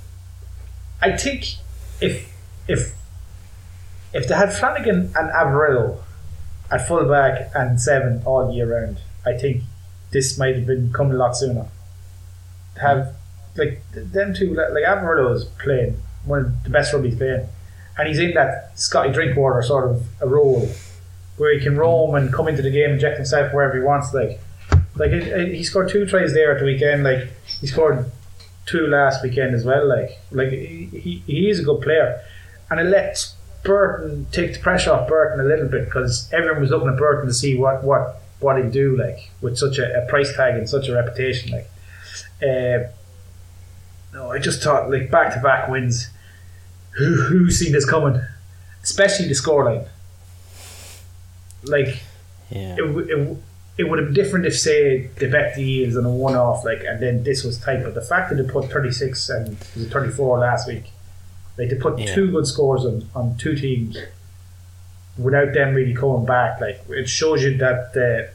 I think if if if they had Flanagan and Averillo at fullback and seven all year round, I think this might have been coming a lot sooner. To have like them two, like Averillo is playing one of the best rugby he's playing, and he's in that Scotty Drinkwater sort of a role where he can roam and come into the game, inject himself wherever he wants. Like, like it, it, he scored two tries there at the weekend. Like he scored two last weekend as well. Like, like he, he, he is a good player, and it lets Burton take the pressure off Burton a little bit because everyone was looking at Burton to see what what what he'd do, like with such a, a price tag and such a reputation. Like, uh, no, I just thought like back to back wins. Who who seen this coming? Especially the scoreline. Like, Yeah. it, w- it, w- it would have been different if, say, they bet the Eels on a one-off, like, and then this was tight. But the fact that they put thirty-six and was it thirty-four last week, like they put Yeah. two good scores on, on two teams without them really coming back. Like it shows you that the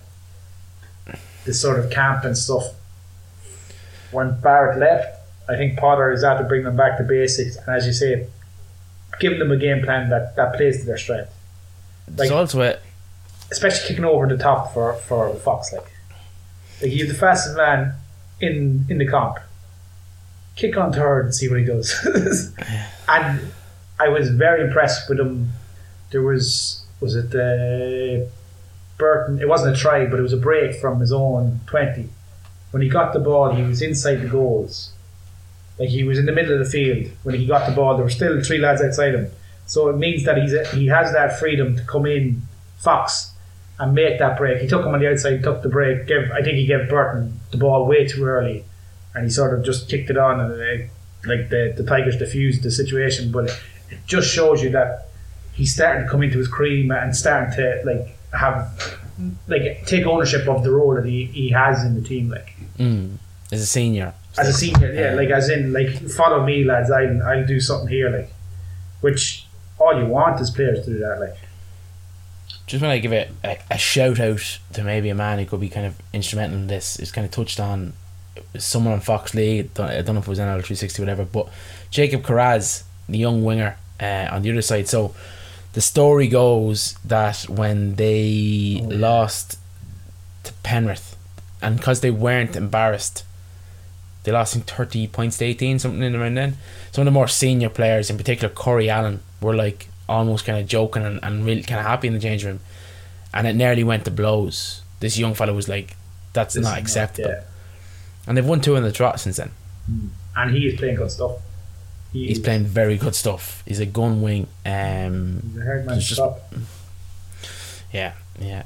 the sort of camp and stuff. When Barrett left, I think Potter is out to bring them back to basics, and as you say, giving them a game plan that, that plays to their strength. There's Like, also a, especially kicking over the top for, for Fox, like like he's the fastest man in in the comp. Kick on third and see what he does. And I was very impressed with him. There was was it uh, Burton? It wasn't a try, but it was a break from his own twenty. When he got the ball, he was inside the goals. Like he was in the middle of the field when he got the ball. There were still three lads outside him, so it means that he's a, he has that freedom to come in, Fox, and make that break. He took him on the outside, took the break. Gave, I think he gave Burton the ball way too early, and he sort of just kicked it on, and uh, like the the Tigers diffused the situation. But it just shows you that he's starting to come into his cream and starting to like have like take ownership of the role that he, he has in the team. Like mm, as a senior. as a senior, yeah, like as in like follow me, lads. I'll I'll do something here, like which all you want is players to do that, like. Just want to give a, a, a shout out to maybe a man who could be kind of instrumental in this. It's kind of touched on someone on Fox League. I don't know if it was N L three sixty or whatever, but Jacob Carraz, the young winger, uh, on the other side. So the story goes that when they oh, yeah. lost to Penrith, and because they weren't embarrassed, they lost in thirty points to eighteen, something in around then. Some of the more senior players, in particular Corey Allen, were like almost kind of joking and, and really kind of happy in the changing room, and it nearly went to blows. This young fella was like, that's this not acceptable. Not, yeah. And they've won two in the trot since then. Mm. And he is playing good stuff. He He's is. playing very good stuff. He's a gun wing. Um, He's a hard man to stop. Yeah, yeah.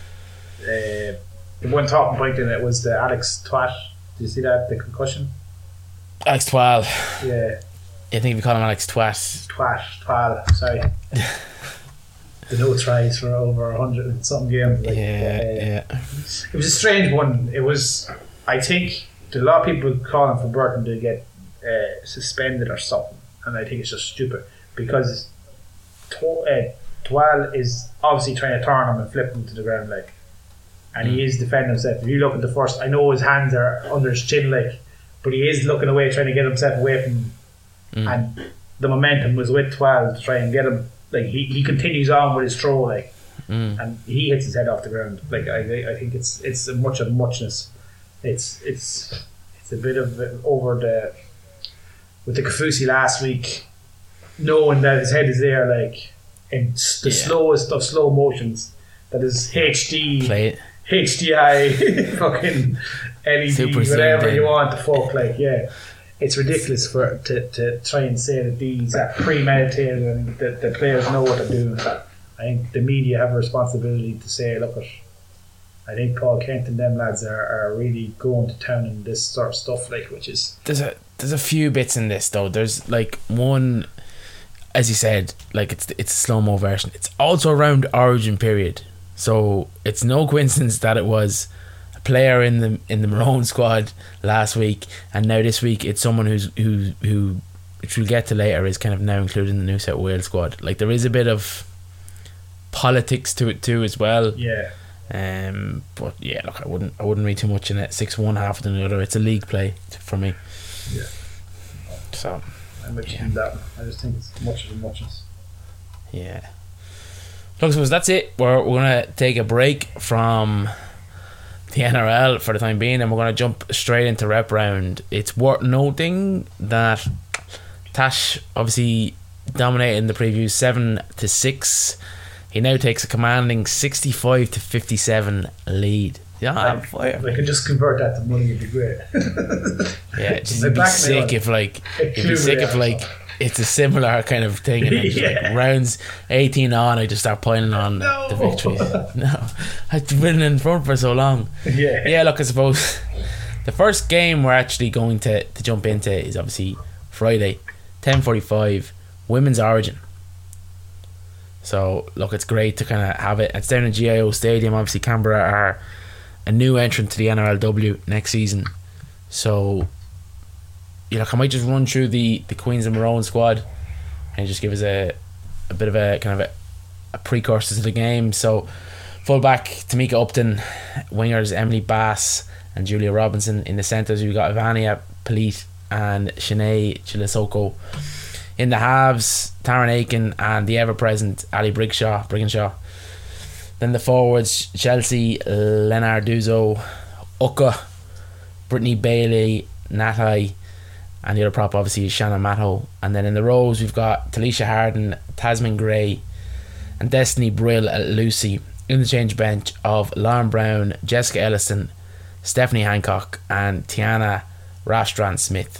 Uh, the one talking point in it was the Alex Twat. Did you see that? The concussion? Alex Twal. Yeah. I think if you call him Alex Twat. Twat. Twal. Sorry. the no tries for over a hundred and something games. Like, yeah, uh, yeah. It was a strange one. It was, I think, a lot of people calling for Burton to get uh, suspended or something, and I think it's just stupid because to- uh, Twal is obviously trying to turn him and flip him to the ground, like, and he is defending himself. If you look at the first, I know his hands are under his chin, like, but he is looking away, trying to get himself away from, mm. and the momentum was with Twal to try and get him. Like he, he continues on with his throw, like, mm. and he hits his head off the ground. Like I I think it's it's much of muchness. It's it's it's a bit of over the with the Kafusi last week, knowing that his head is there, like in the yeah. slowest of slow motions. That is H D, H D I, fucking L E D, super whatever you want to fuck. Like yeah. It's ridiculous for to, to try and say that these are premeditated and that the players know what they're doing. I think the media have a responsibility to say, look, I think Paul Kent and them lads are, are really going to town in this sort of stuff, like, which is there's a there's a few bits in this though. There's like one, as you said, like it's it's a slow mo version. It's also around Origin period, so it's no coincidence that it was player in the in the Maroon squad last week, and now this week it's someone who's who who which we'll get to later is kind of now included in the New South Wales squad. Like there is a bit of politics to it too as well. Yeah. Um. But yeah, look, I wouldn't I wouldn't read too much in it. Six one half than the other. It's a league play for me. Yeah. So. I'm with you in that. I just think it's much of muchness. Yeah. Look, so that's it. We're we're gonna take a break from the N R L for the time being, and we're going to jump straight into rep round. It's worth noting that Tash obviously dominated in the preview seven to six. He now takes a commanding sixty-five to fifty-seven lead. Yeah, I'm fire. We can just convert that to money. It'd be great. Yeah, just it'd be sick if like it'd be sick if like it's a similar kind of thing, and then just yeah. like rounds eighteen on, I just start piling on no. the victories. No, I've been in front for so long. Yeah, yeah. Look, I suppose the first game we're actually going to, to jump into is obviously Friday, ten forty-five, Women's Origin. So look, it's great to kind of have it. It's down in G I O Stadium. Obviously, Canberra are a new entrant to the N R L W next season, so. You know, I might just run through the, the Queens and Maroon squad and just give us a a bit of a kind of a, a precursor to the game. So, fullback Tamika Upton, wingers Emily Bass and Julia Robinson. In the centres, we've got Ivania Polite and Shanae Chilisoko. In the halves, Taryn Aiken and the ever-present Ali Brigshaw, Briginshaw. Then the forwards, Chelsea Lenarduzzo, Ucka, Brittany Bailey, Natai, and the other prop obviously is Shannon Matto. And then in the rows we've got Talisha Harden, Tasman Gray and Destiny Brill at Lucy. Interchange bench of Lauren Brown, Jessica Elliston, Stephanie Hancock and Tiana Rastran Smith.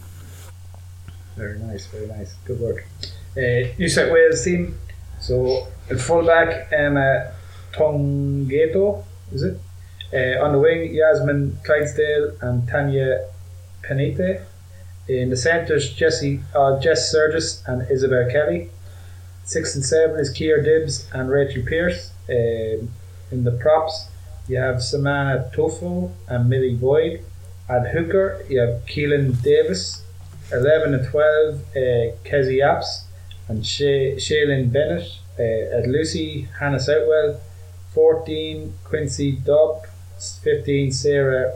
Very nice, very nice. Good work. Uh, New South Wales team. So at fullback Emma Tongato, is it? Uh, on the wing Yasmin Clydesdale and Tanya Penete. In the centres, Jessie, uh, Jess Surgis and Isabel Kelly. Six and seven is Kier Dibbs and Rachel Pierce. Um, in the props, you have Samana Tofo and Millie Boyd. At hooker, you have Keelan Davis. Eleven and twelve, uh, Kezzy Apps and Shay- Shaylin Bennett. Uh, at Lucy, Hannah Southwell. Fourteen, Quincy Dobb. Fifteen, Sarah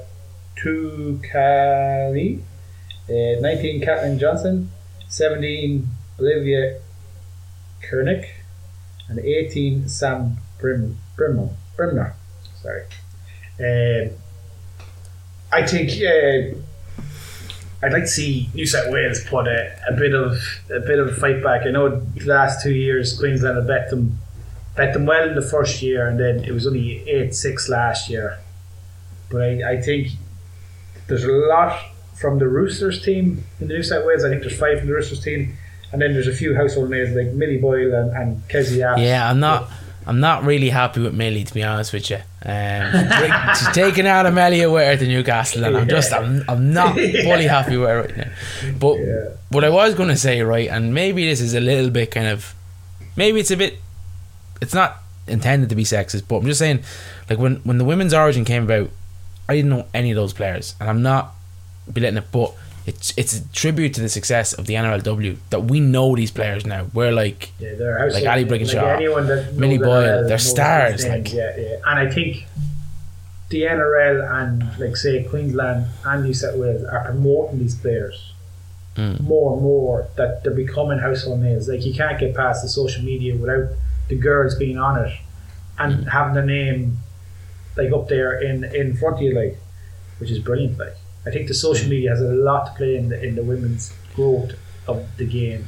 Tukali. Uh, nineteen, Kathleen Johnson. Seventeen, Olivia Kernick. And eighteen, Sam Brim Brimner. Brimner. Sorry. Um, I think uh, I'd like to see New South Wales put a, a bit of a bit of a fight back. I know the last two years Queensland had bet them bet them well in the first year, and then it was only eight six last year. But I, I think there's a lot from the Roosters team in the New South Wales. I think there's five from the Roosters team, and then there's a few household names like Millie Boyle and, and Kezzy Apps. Yeah, I'm not. I'm not really happy with Millie, to be honest with you. Um, she's taken out Amelia with her to Newcastle, and I'm just, I'm, I'm not fully yeah. happy with her right now. But yeah. what I was going to say, right, and maybe this is a little bit kind of, maybe it's a bit it's not intended to be sexist, but I'm just saying, like when when the women's origin came about, I didn't know any of those players, and I'm not belittling it, but it's it's a tribute to the success of the N R L W that we know these players now. We're like, yeah, they're like Ali Brigginshaw, like anyone that Millie knows Boyle, N R L they're knows stars. these names, Like, yeah, yeah, and I think the N R L and like say Queensland and New South Wales are promoting these players mm. more and more, that they're becoming household names. Like you can't get past the social media without the girls being on it and mm. having their name like up there in, in front of you, like, which is brilliant. Like I think the social media has a lot to play in the in the women's growth of the game.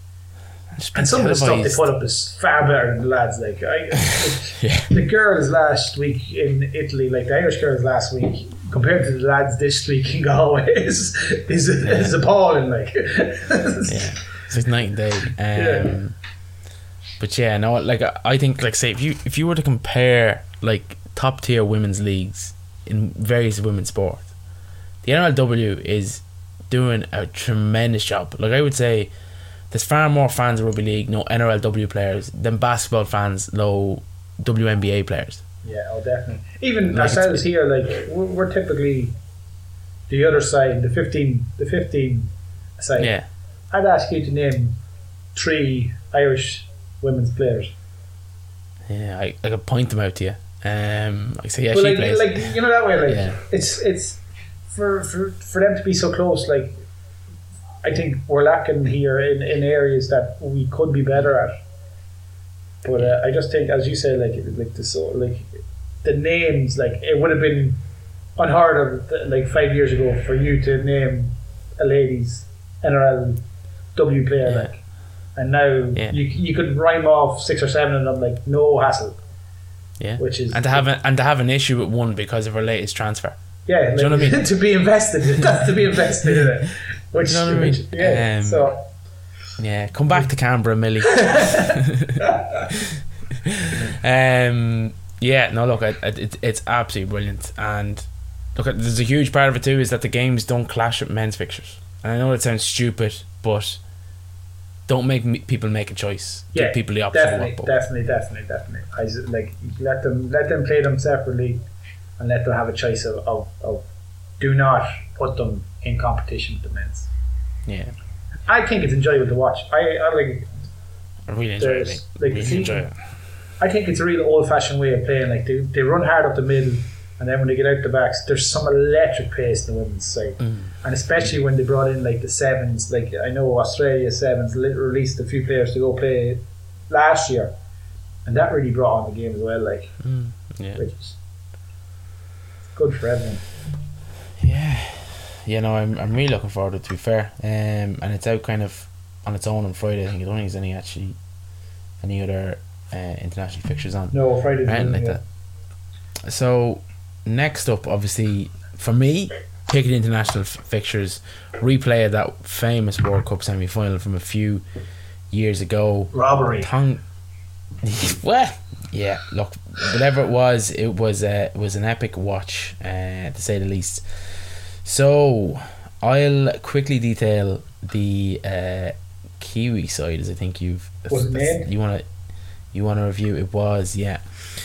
And some of the stuff they put up is far better than the lads. Like, I, yeah. the girls last week in Italy, like the Irish girls last week, compared to the lads this week in Galway, is is, yeah. is appalling. Like, yeah, it's like night and day. Um, yeah. But yeah, no, like I think, like say if you if you were to compare like top tier women's leagues in various women's sports, the N R L W is doing a tremendous job. Like I would say, there's far more fans of rugby league, no N R L W players, than basketball fans, no W N B A players. Yeah, oh definitely. Even like ourselves here, like we're, we're typically the other side, the fifteen, the fifteen side. Yeah. I'd ask you to name three Irish women's players. Yeah, I, I could point them out to you. Um, I say yeah, well, she like, plays. like you know that way, like yeah. it's it's for, for for them to be so close. Like I think we're lacking here in, in areas that we could be better at. But uh, I just think, as you say, like like the so like the names, like it would have been unheard of like five years ago for you to name a ladies N R L W player, yeah. like, and now yeah. you you could rhyme off six or seven of them like no hassle. Yeah, which is and to have a, and to have an issue with one because of her latest transfer. Yeah, like, do you know what I mean? to be invested, that's to be invested in it. Which, do you know what I mean? Which, yeah, um, so yeah, come back to Canberra, Millie. um, yeah, no, look, it, it, it's absolutely brilliant, and look, there's a huge part of it too is that the games don't clash with men's fixtures. And I know it sounds stupid, but don't make me, people make a choice. Yeah, give people the option. definitely, to definitely, definitely, definitely. I just, like let them let them play them separately, and let them have a choice of, of, of do not put them in competition with the men's. Yeah, I think it's enjoyable to watch. I, I like. I really enjoy it. Like, really see, enjoy it. I think it's a real old-fashioned way of playing. Like they, they run hard up the middle, and then when they get out the backs, there's some electric pace in the women's side, mm. and especially when they brought in like the sevens. Like I know Australia sevens released a few players to go play last year, and that really brought on the game as well. Like, mm. yeah, which is good for everyone. Yeah, yeah. No, I'm I'm really looking forward to it. To be fair, um, and it's out kind of on its own on Friday. I think I don't think there's any actually any other uh, international fixtures on. No, Friday. Right, like yeah. that. So next up, obviously, for me, picking international f- fixtures, replay of that famous World Cup semi-final from a few years ago. Robbery. Tong- well, yeah. Look, whatever it was, it was uh, it was an epic watch, uh, to say the least. So I'll quickly detail the uh, Kiwi side, as I think you've Was it named? you want to you want to review. It was, yeah.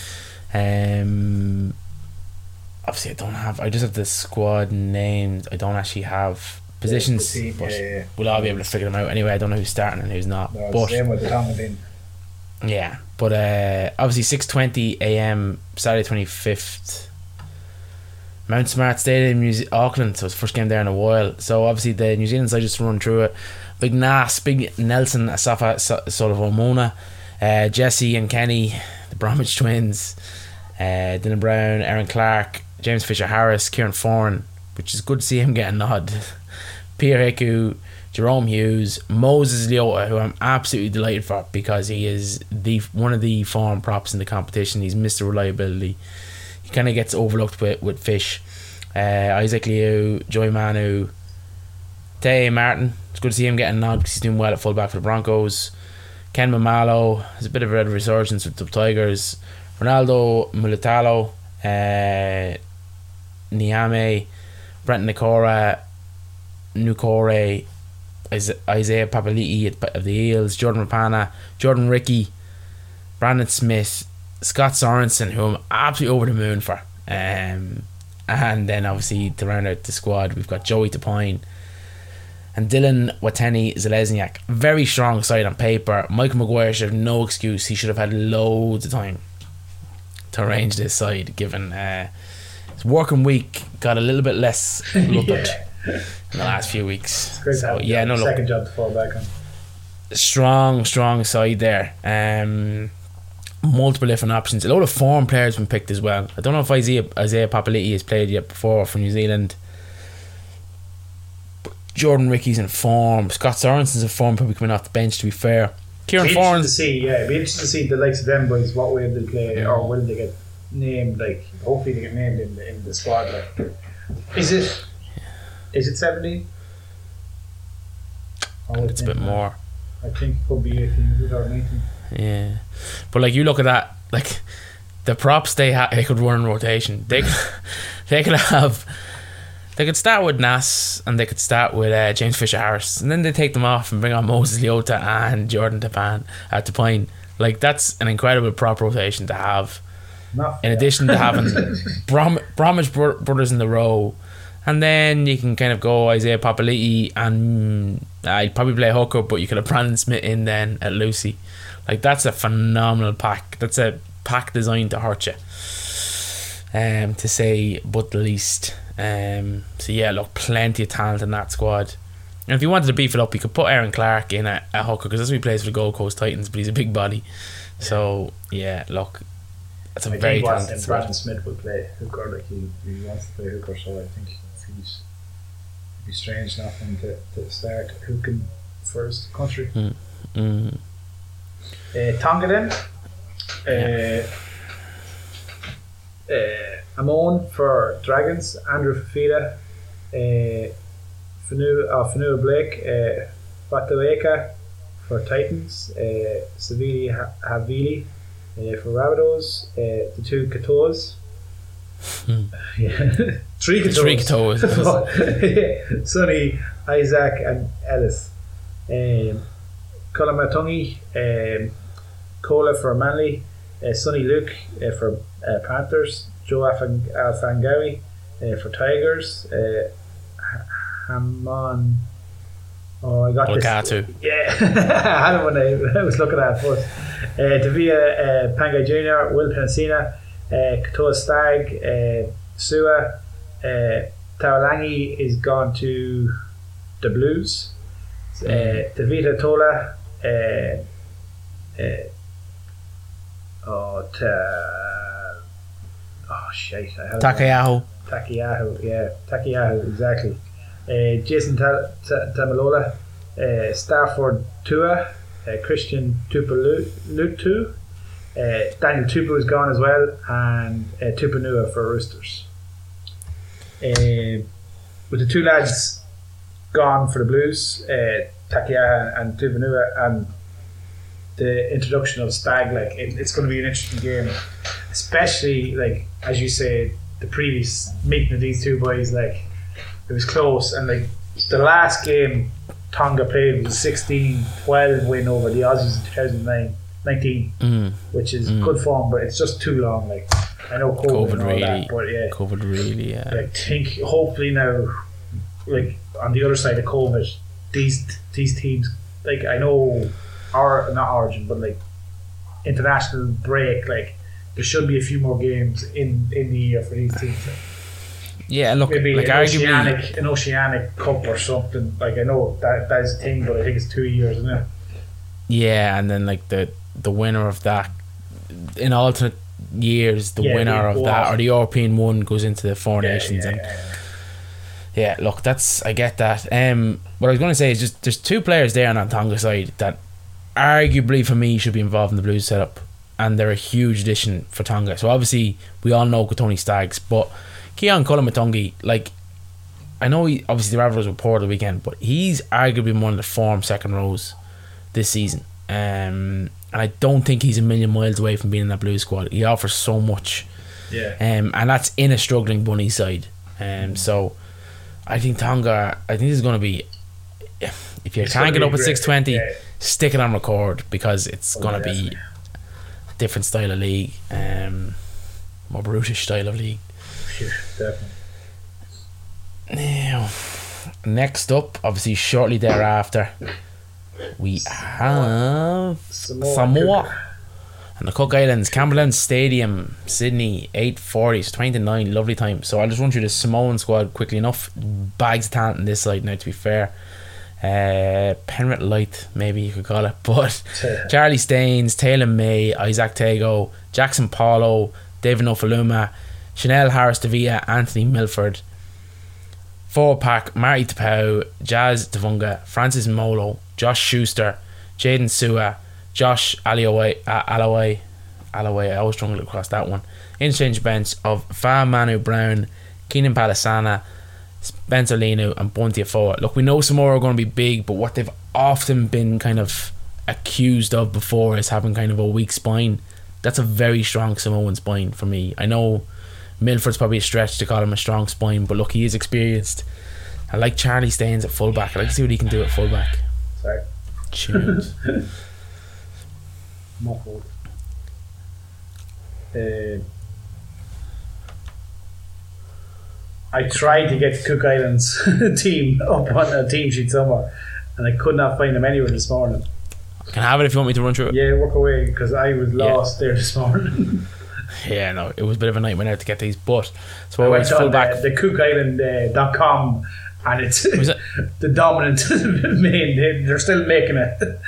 Um. Obviously, I don't have. I just have the squad names. I don't actually have positions, yeah, but yeah, yeah. we'll all be able to figure them out anyway. I don't know who's starting and who's not. No, but same with the Tongan team. yeah, but uh, obviously six twenty a.m. Saturday twenty-fifth, Mount Smart Stadium, New Ze- Auckland. So it's the first game there in a while. So obviously the New Zealand side just run through it. Big Nas, Big Nelson, Asafa, Solomona, uh, Jesse and Kenny, the Bromwich twins, uh, Dylan Brown, Aaron Clark, James Fisher-Harris, Kieran Foran, which is good to see him get a nod. Pierre Hiku, Jerome Hughes, Moses Leota, who I'm absolutely delighted for because he is the one of the form props in the competition. He's Mister Reliability. He kind of gets overlooked with, with Fish. Uh, Isaac Liu, Joey Manu, Tay Martin. It's good to see him getting a nod because he's doing well at fullback for the Broncos. Ken Mamalo has a bit of a resurgence with the Tigers. Ronaldo Mulitalo, uh, Niame, Brenton Nikora, Nukore, Isaiah Papali'i of the Eels, Jordan Rapana, Jordan Ricky, Brandon Smith, Scott Sorensen, who I'm absolutely over the moon for. Um, and then obviously to round out the squad, we've got Joey Tapine and Dylan Wateni Zalesniak. Very strong side on paper. Michael Maguire should have no excuse. He should have had loads of time to arrange this side, given uh, his working week got a little bit less looked Yeah. in the last few weeks. It's great to So have yeah, a no look, second job to fall back on. strong, strong side there. Um, multiple different options. A lot of form players been picked as well. I don't know if Isaiah Isaiah Papali'i has played yet before for New Zealand. But Jordan Ricky's in form. Scott Sorensen's in form, probably coming off the bench. To be fair, Kieran Be interested to Foran's. see, yeah, it'd be interesting to see the likes of them boys. What way they play, or will they get named? Like, hopefully they get named in the in the squad. Like, is it is it seventeen? I think it's a bit more. I think it could be eighteen or nineteen. Yeah, but like you look at that, like the props they ha- they could run in rotation. They could, they could have. They could start with Nas and they could start with uh, James Fisher Harris, and then they take them off and bring on Moses Leota and Jordan Tapine at Tapine. Like, that's an incredible prop rotation to have. Not In addition to having Brom- Bromwich bro- brothers in the row, and then you can kind of go Isaiah Papali'i, and I'd probably play hooker, but you could have Brandon Smith in then at Lucy. Like, that's a phenomenal pack. That's a pack designed to hurt you, um, to say but the least. Um, so yeah, look, plenty of talent in that squad. And if you wanted to beef it up, you could put Aaron Clark in at, at hooker, because that's what he plays for the Gold Coast Titans, but he's a big body. So yeah, look, that's a I very think what's talented in squad. Brandon Smith will play hooker. Like he, he wants to play hooker, so I think if he's it'd be strange not for him to, to start hooking for his country. Mm. Mm. Uh, Tonga then. Uh, uh, Amon for Dragons. Andrew Fafita. Uh, Fanu, uh, Fanua Blake. Uh, Batueka for Titans. Uh, Savili ha- Havili uh, for Rabbitohs. Uh, the two Katos. Hmm. Yeah. Three Katos. Three Katos. Sonny, Isaac, and Ellis. Um, Colamatungi, um, Cola for Manly, uh, Sonny Luke uh, for uh, Panthers, Joe Afang- Alfangawi uh, for Tigers, uh, Hamon. Oh, I got Olakatu. this. Yeah, I had it when I, I was looking at it first. Uh, Tavia uh, Pangai Junior, Will Pensina, uh, Katoa Stag, uh, Sua, uh, Tawalangi is gone to the Blues. Uh, Tavita Tola, uh, uh, oh, ta, oh shit, I have Takayahu. Takiyahu, yeah, Takiyahu, exactly. Uh, Jason Ta- Ta- Tamalola, uh, Stafford Tua, uh, Christian Tupalutu, uh, Daniel Tupu is gone as well, and uh, Tupanua for Roosters. Uh, with the two lads gone for the Blues, uh, Takiyahu and Tupanua, and the introduction of Stag, like it, it's going to be an interesting game, especially like as you say, the previous meeting of these two boys, like it was close, and like the last game Tonga played was a sixteen twelve win over the Aussies in two thousand nine nineteen, Mm. which is Mm. good form, but it's just too long. Like I know COVID, COVID and all really, that, but yeah, COVID really, yeah. I think hopefully now, like on the other side of COVID, these these teams, like I know, our not Origin, but like international break, like there should be a few more games in in the year for these teams. Like, Yeah, look, maybe like an arguably, oceanic, an oceanic cup or something. Like I know that that is a thing, but I think it's two years, isn't it? yeah, and then like the the winner of that in alternate years, the Yeah, winner yeah, of go that off. or the European one goes into the Four Yeah, Nations, yeah, and yeah, yeah, look, that's I get that. Um, what I was going to say is just there's two players there on that Tonga side that arguably for me should be involved in the Blues setup, and they're a huge addition for Tonga. So obviously we all know Kotoni Staggs, but Keon Kulamatungi, like I know he, obviously the Rabbitohs were poor the weekend, but he's arguably one of the form second rows this season. Um, and I don't think he's a million miles away from being in that Blues squad. He offers so much. yeah. Um, and that's in a struggling Bunny side. Um, so I think Tonga, I think this is going to be, if you It's can't gonna get be up at great, six twenty, yeah. stick it on record, because it's Oh, going to be definitely. different style of league, um, more brutish style of league. Yeah, definitely. Now, next up, obviously shortly thereafter, we have Samoa. Samoa and the Cook Islands, Campbelltown Stadium, Sydney, eight forty, so twenty to nine, lovely time. So I'll just run through the Samoan squad quickly enough. Bags of talent on this side now, to be fair. Uh, Penrith Light, maybe you could call it, but Charlie Staines, Taylor May, Isaac Tago, Jackson Paulo, David Nofaluma, Chanel Harris Davia, Anthony Milford. Forward pack: Marty Tapau, Jazz Tavunga, Francis Molo, Josh Schuster, Jaden Sua, Josh Alloway, uh, Alloway, Alloway. I always struggle across that one. Interchange bench of Fa Manu Brown, Keenan Palisana, Spencer Linu, and Bunty Afoa. Look, we know Samoa are going to be big, but what they've often been kind of accused of before is having kind of a weak spine. That's a very strong Samoan spine for me. I know Milford's probably a stretch to call him a strong spine, but look, he is experienced. I like Charlie Staines at fullback. I like to see what he can do at fullback. Sorry. Tunes. Muffled. Uh, I tried to get Cook Islands team up on a team sheet somewhere, and I could not find them anywhere this morning. Can I have it if you want me to run through it? Yeah, work away, because I was lost Yeah. there this morning. Yeah, no, it was a bit of a nightmare now to get these, but so I I went went on fullback. the, the cook island dot com, and it's Was it? the dominant main. They, they're still making it.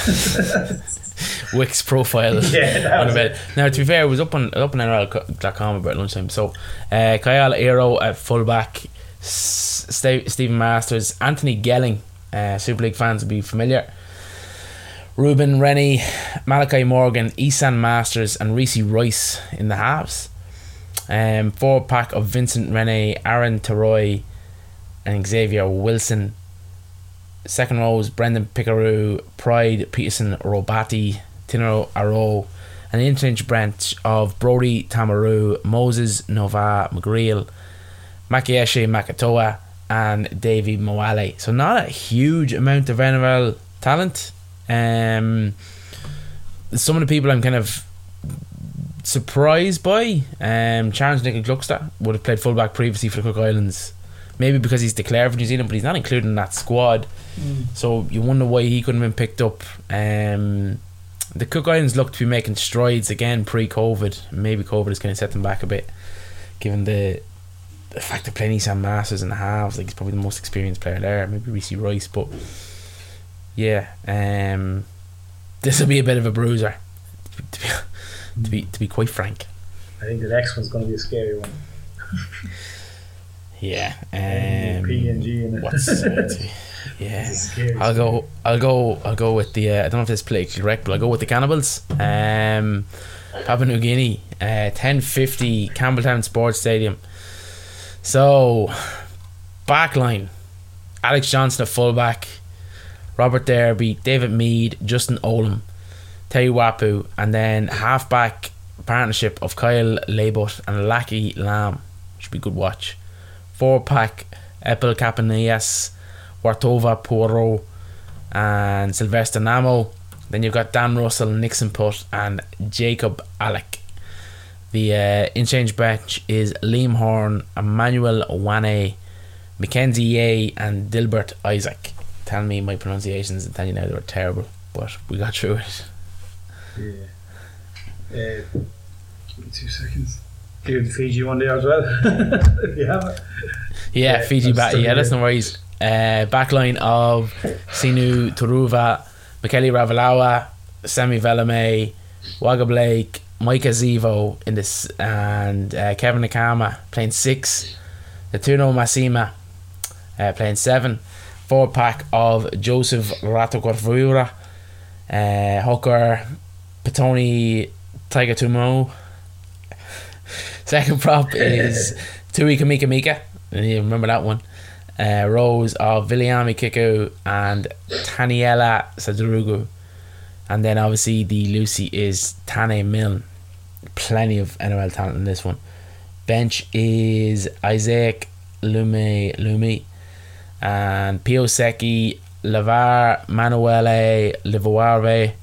Wix profile. Yeah, that on was about it. Now, to be fair, it was up on up on N R L dot com about lunchtime. So, uh, Kyle Aero at fullback, S- St- Stephen Masters, Anthony Gelling. Uh, Super League fans will be familiar. Ruben Rennie, Malachi Morgan, Isan Masters, and Reese Rice in the halves. Um, forward pack of Vincent Rene, Aaron Teroy, and Xavier Wilson. Second rows: Brendan Picaroo, Pride, Peterson, Robati, Tinero Aro, and an interchange branch of Brody Tamaru, Moses Nova McGreal, Makieshe Makatoa, and Davey Moale. So not a huge amount of N R L talent. Um, some of the people I'm kind of surprised by. Um, Charles Nicholl Gluckster would have played fullback previously for the Cook Islands. Maybe because he's declared for New Zealand, but he's not included in that squad. Mm. So you wonder why he couldn't have been picked up. Um, the Cook Islands look to be making strides again pre-COVID. Maybe COVID has kind of set them back a bit, given the the fact they're playing Isan Masters in the halves. Like, he's probably the most experienced player there. Maybe Reese Rice, but yeah, um, this will be a bit of a bruiser, to be, to be to be quite frank. I think the next one's going to be a scary one. Yeah, um, P N G in it. What's uh, yeah? Scary, I'll go. I'll go. I'll go with the. Uh, I don't know if this is politically correct, but I'll go with the Cannibals. Um, Papua New Guinea, uh, ten fifty Campbelltown Sports Stadium. So, backline: Alex Johnson at fullback, Robert Derby, David Mead, Justin Olam, Terry Wapu, and then halfback partnership of Kyle Labut and Laki Lam. Should be a good watch. Four pack: Epel Capanias, Wartova Poirot, and Sylvester Namo. Then you've got Dan Russell, Nixon Putt, and Jacob Alec. The uh, interchange bench is Liam Horn, Emmanuel Wane, Mackenzie Ye, and Dilbert Isaac. Tell me my pronunciations and tell you now they were terrible, but we got through it. Yeah. Uh, give me two seconds. Do the Fiji one there as well. If you have it. Yeah, Yeah, Fiji I'm bat. still Yeah, that's here. no worries. Uh, backline of Sinu Turuva, Michele Ravalawa, Semi Velame, Wagga Blake, Micah Zivo in this, and uh, Kevin Nakama playing six. Natuno Masima uh, playing seven. Forward pack of Joseph Ratokorvura, uh, hooker Petoni Taigatumo. Second prop is Tui Kamika Mika, and you remember that one. Uh, rows of Viliami Kiku and Taniela Sadarugu, and then obviously the Lucy is Tane Milne. Plenty of N R L talent in this one. Bench is Isaac Lume Lumi and Pio Secchi, Lavar Manuele Livoarve,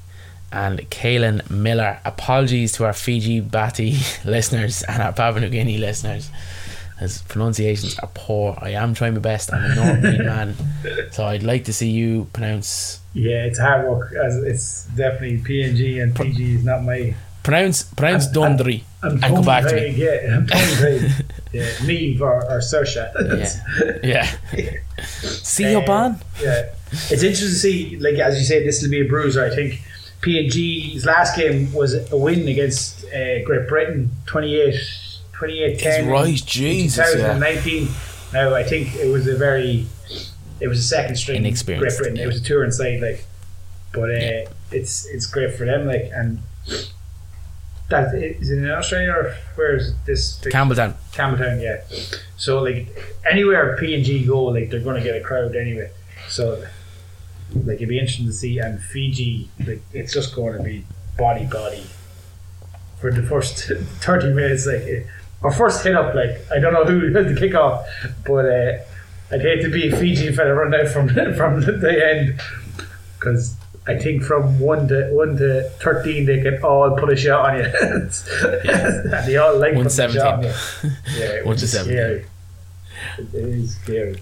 and Kaelan Miller. Apologies to our Fiji Bati listeners and our Papua New Guinea listeners, as pronunciations are poor. I am trying my best. I'm a North Mead man, so I'd like to see you pronounce. Yeah, it's hard work. As it's definitely P N G and P G is not my. Pronounce pronounce I'm- Dundry I'm and come back to Vague, me. Yeah, I'm Tony Vague. Yeah, Neve or, or Saoirse. Yeah, yeah. See you, Uh, Ban. Yeah, it's interesting to see. Like as you say, this will be a bruiser. I think P N G's last game was a win against uh, Great Britain, twenty-eight ten. He's right, Jesus, yeah. twenty nineteen. Now I think it was a very, it was a second string Great Inexperienced, Britain. yeah. It was a tour inside, like, but uh, Yeah. it's it's great for them, like, and that is it in Australia or where is this? Campbelltown. Campbelltown, yeah. So like anywhere P and G go, like they're going to get a crowd anyway. So like it'd be interesting to see. And Fiji, like it's just going to be body body for the first thirty minutes. Like eh, our first hit up, like I don't know who had the kick off, but uh, I'd hate to be a Fiji fella run out from from the end, because I think from one to one to thirteen they can all put a shot on you. And they all like One putting a shot on you. seventeen. Yeah, One which to is seventeen. scary. It is scary.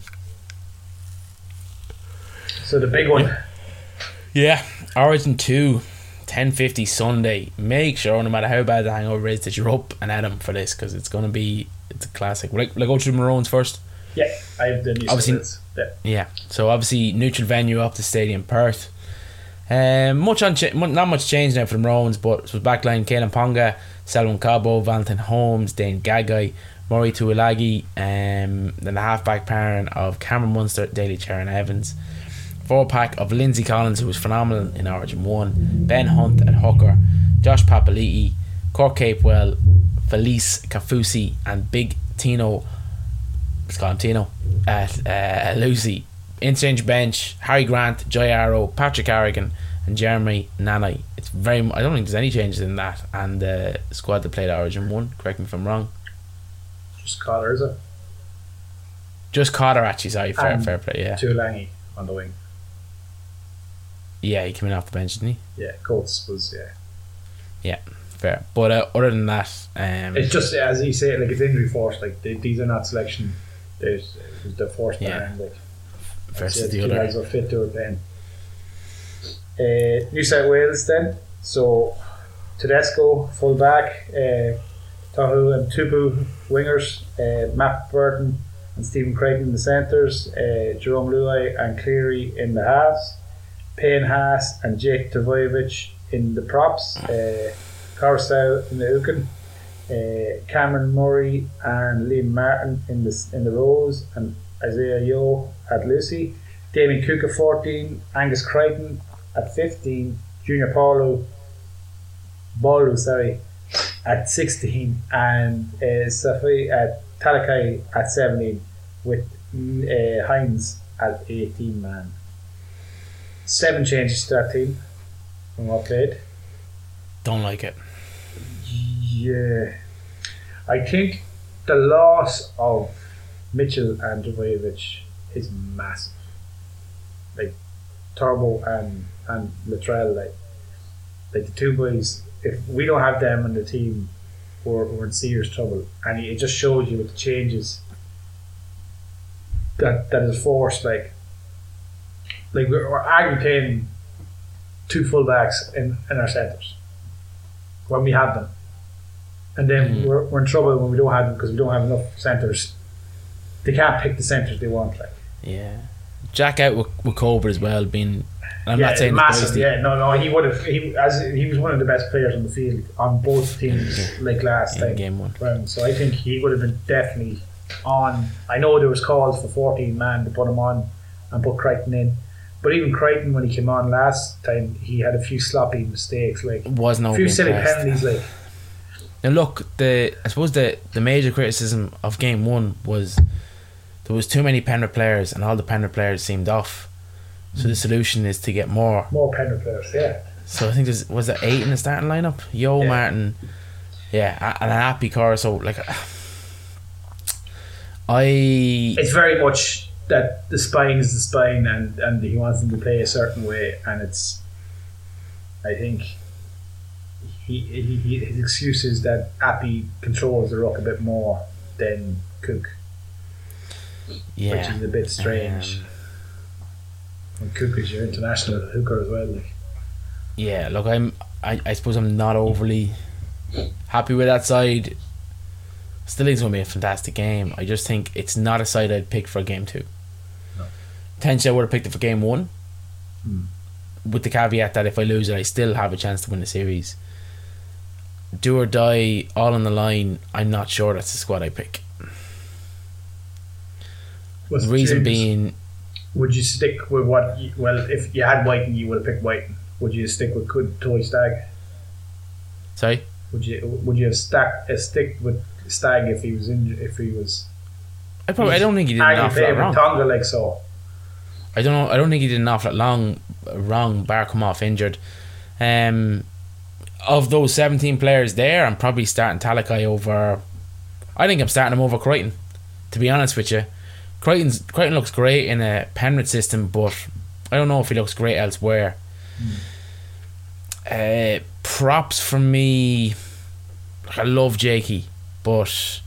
So the big one. Yeah, Origin two, ten fifty Sunday. Make sure, no matter how bad the hangover is, that you're up and at 'em for this, because it's going to be, it's a classic. Will I, will I go through the Maroons first? Yeah, I have the new Obviously- Sundays. Yeah. Yeah, so obviously neutral venue up the stadium, Perth. Um, much on cha- mu- not much change now for the Maroons, but it was backline Caelan Ponga, Selwyn Cabo, Valentin Holmes, Dane Gagai, Murray Tuilagi, um, then the half-back pairing of Cameron Munster, Daly Charon Evans. Four-pack of Lindsay Collins, who was phenomenal in Origin one, Ben Hunt at hooker, Josh Papali'i, Cork Capewell, Felice Kafusi, and Big Tino, let's call him Tino, at uh, Lucy. Interchange bench: Harry Grant, Joy Arrow, Patrick Harrigan, and Jeremy Nanai. It's very. I don't think there's any changes in that. And the squad that played Origin one. Correct me if I'm wrong. Just Collar, is it? Just Cotter actually. Sorry, fair, And fair play. Yeah, Tuilagi on the wing. yeah, he came in off the bench, didn't Yeah, Coates was, yeah. he? Yeah, fair. But uh, other than that, um, It's just, as you say, like it's injury force. Like they, these are not selection. There's the force Yeah. behind, like. versus the the two other. guys were fit to it then. Uh, New South Wales then. So Tedesco full back, uh, Tahu and Tupu wingers, uh, Matt Burton and Stephen Creighton in the centres, uh, Jerome Luai and Cleary in the halves, Payne Haas and Jake Tavoyevich in the props, uh, Corstow in the Uken, uh, Cameron Murray and Liam Martin in the in the rows, and Isaiah Yo at Lucy, Damien Cook at fourteen, Angus Crichton at fifteen, Junior Paulo Bolu, sorry, at sixteen, and uh, Safi at Talakai at seventeen, with uh, Hines at eighteen man. Seven changes to that team from what played. Don't like it. Yeah, I think the loss of Mitchell and Dvojevic is massive. Like Turbo and and Latrell, like like the two boys. If we don't have them in the team, we're, we're in serious trouble. And it just shows you with the changes that that is forced. Like like we're, we're arguably playing two fullbacks in, in our centres when we have them. And then Mhm. we're, we're in trouble when we don't have them because we don't have enough centres. They can't pick the centres they want. Like Yeah, Jack out with, with Cobra as well. Being, I'm yeah, not saying massive. it's Yeah, no, no, he would have. He as he was one of the best players on the field on both teams, like last in time game one. round. So I think he would have been definitely on. I know there was calls for fourteen man to put him on and put Crichton in, but even Crichton when he came on last time, he had a few sloppy mistakes, like Was no a few being silly pressed. penalties, like. Now look, the I suppose the the major criticism of game one was there was too many Penrith players and all the Penrith players seemed off. So the solution is to get more. More Penrith players, yeah. So I think there's was there eight in the starting lineup. Yo Yeah. Martin, yeah, a- and an happy car. So like, I It's very much that the spine is the spine, and, and he wants them to play a certain way, and it's I think he, he, he his excuse is that Appy controls the ruck a bit more than Cook, Yeah, which is a bit strange. Um, And Cook is your international hooker as well. Like. yeah, look, I'm. I, I suppose I'm not overly happy with that side. Still think it's going to be a fantastic game. I just think it's not a side I'd pick for game two. No. Potentially I would have picked it for game one, Hmm. with the caveat that if I lose it, I still have a chance to win the series. Do or die, all on the line. I'm not sure that's the squad I pick. What's The the reason change? being, Would you stick with what? You, well, if you had Whiten, you would have picked Whiten. Would you stick with Could Toy Stag? sorry, Would you? Would you have stack uh, stick with Stag if he was in? If he was? I probably I don't think he did an Arguably awful lot with wrong. Tonga like so. I don't know. I don't think he did an awful lot long wrong. Bar come off injured. Um, of those seventeen players there, I'm probably starting Talakai over. I think I'm starting him over Crichton. To be honest with you, Crichton's Crichton looks great in a Penrith system, but I don't know if he looks great elsewhere. Uh, props from me. I love Jakey, but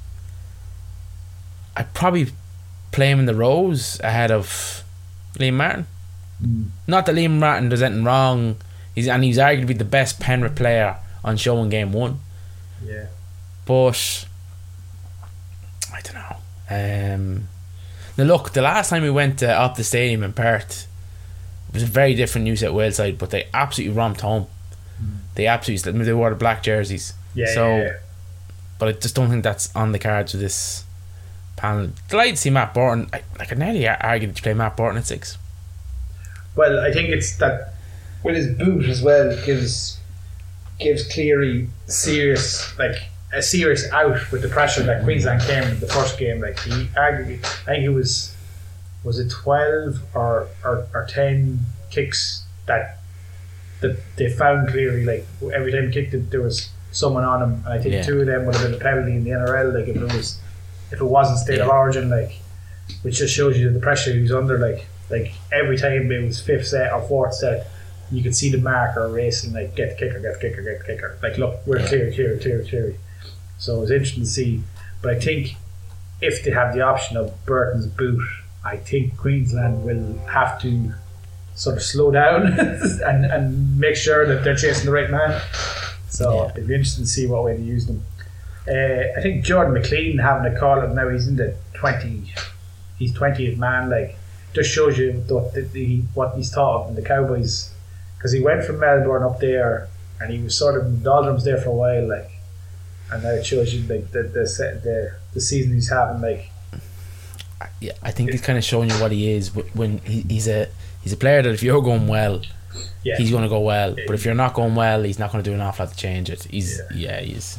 I probably play him in the rows ahead of Liam Martin. Not that Liam Martin does anything wrong. He's and he's arguably the best Penrith player on show in game one. Yeah. But I don't know. Um, now look, the last time we went to up the stadium in Perth, it was a very different New South Wales side, but they absolutely romped home. They absolutely they wore the black jerseys. Yeah. So, yeah, yeah. but I just don't think that's on the cards with this panel. Delighted to see Matt Burton. I, I could nearly argue that you play Matt Burton at six. Well, I think it's that with his boot as well gives gives Cleary serious like a serious out with the pressure that Queensland came in the first game. Like he arguably, I think it was was it twelve or or, or ten kicks that that they found Cleary. Like every time he kicked it, there was someone on him, and I think Yeah. two of them would have been a penalty in the N R L. Like if it was if it wasn't state of Yeah. origin, like which just shows you the pressure he was under. Like like every time it was fifth set or fourth set, you could see the marker racing, like get the kicker, get the kicker, get the kicker. Like look, we're Yeah. clear, clear, clear, clear. So it was interesting to see. But I think if they have the option of Burton's boot, I think Queensland will have to sort of slow down and, and make sure that they're chasing the right man. So Yeah. it'd be interesting to see what way they use them. Uh, I think Jordan McLean having a call up now, he's in the twenty, he's twentieth man, like, just shows you what, the, the, what he's thought of in the Cowboys, because he went from Melbourne up there and he was sort of in the doldrums there for a while, like, and now it shows you like the the the, the, the season he's having, like. Yeah, I think he's kind of showing you what he is wh- when he, he's a he's a player that if you're going well, Yeah. he's going to go well. Yeah. But if you're not going well, he's not going to do an awful lot to change it. He's Yeah. yeah, he's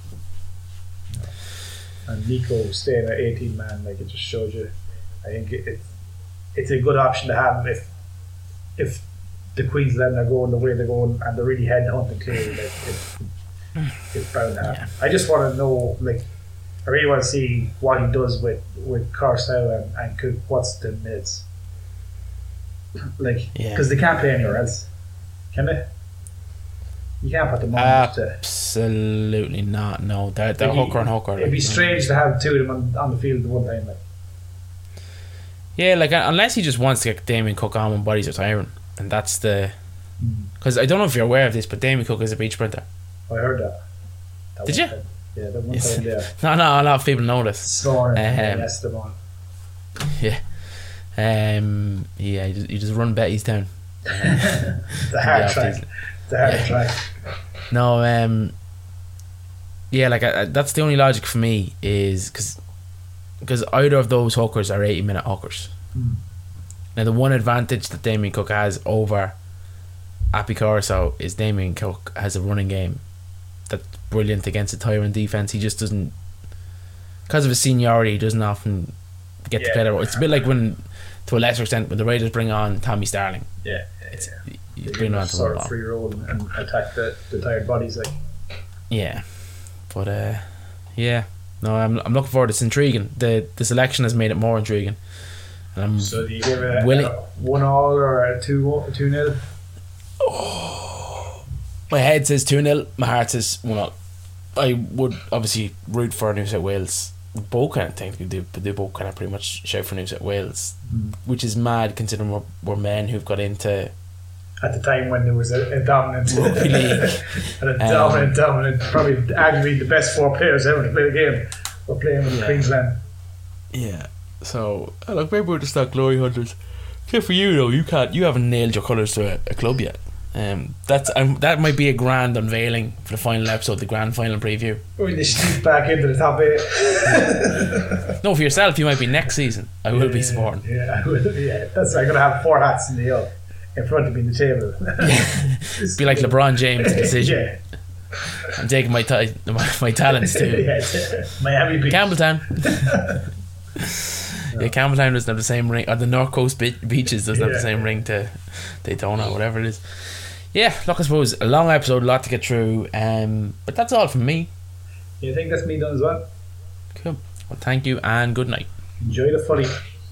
And Nico staying at eighteen man, like, it just shows you. I think it, it it's a good option to have if if the Queensland are going the way they're going and they're really head hunting clearly, like it, it's bound to happen. I just want to know, like, I really want to see what he does with with Carstow and and Cook. What's the minutes? Like, Yeah. because they can't play anywhere else, can they? You can't put them on just to. absolutely not. No, they're, they're It'd be- hooker and hooker. It'd be like, strange to have two of them on, on the field at one time. Like. Yeah, like uh, unless he just wants to get Damien Cook on when Body's retiring, and that's the. Because I don't know if you're aware of this, but Damien Cook is a beach sprinter. I heard that. that Did one you? time. Yeah, that one Yes. time, yeah. No, no, a lot of people know this. Snoring Um, and Esteban. Yeah, um, yeah, you just, you just run Betty's down. The hard Yeah, track. please. The hard Yeah. track. No, um, yeah, like I, I, that's the only logic for me is because because either of those hookers are eighty minute hookers. Mm. Now the one advantage that Damien Cook has over Appy Coruscant is Damien Cook has a running game that's brilliant against a tyrant defense. He just doesn't, because of his seniority, he doesn't often get to Yeah. play that role. It's a bit like when, to a lesser extent, when the Raiders bring on Tommy Starling. Yeah. It's yeah. you They bring him can on to sort one of ball. free roll and, and attack the, the tired bodies. Like. Yeah, but uh, yeah, no, I'm I'm looking forward. It's intriguing. the The selection has made it more intriguing, and I'm So do you give it Will a, it- one all or a two two nil? My head says two nil. My heart says one nil. I would obviously root for New South Wales. Both kind of think they, they both kind of pretty much shout for New South Wales, mm. which is mad considering we're, we're men who've got into. At the time when there was a, a dominant rugby league, and a dominant, um, dominant, probably arguably the best four players ever to play the game. We're playing with yeah. Queensland. Yeah. So look, maybe we're just not glory hunters. Except for you though, you can't. You haven't nailed your colours to a, a club yet. Um, that's um, that might be a grand unveiling for the final episode, the grand final preview. We just sneak back into the top eight. No, for yourself, you might be next season. I will yeah, be supporting. Yeah, I will. Yeah, that's. I'm gonna have four hats in the hill in front of me in the table. Be like LeBron James decision. Yeah. I'm taking my ta- my, my talents to yeah, Miami Beach, Campbelltown. No. Yeah, Campbelltown doesn't have the same ring, or the North Coast be- beaches doesn't yeah. have the same ring to Daytona, whatever it is. Yeah, look, I suppose a long episode, a lot to get through, um, but that's all from me. Yeah, I think that's me done as well. Cool. Well, thank you and good night. Enjoy the footy.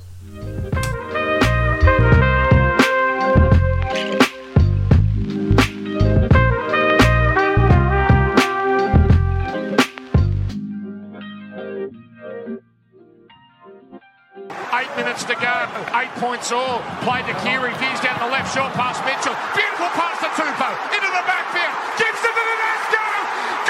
Eight minutes to go. Eight points all. Play to Keary. Veers down the left. Short past Mitchell. Beautiful pass to Tupou. Into the backfield. Gibson to the next goal.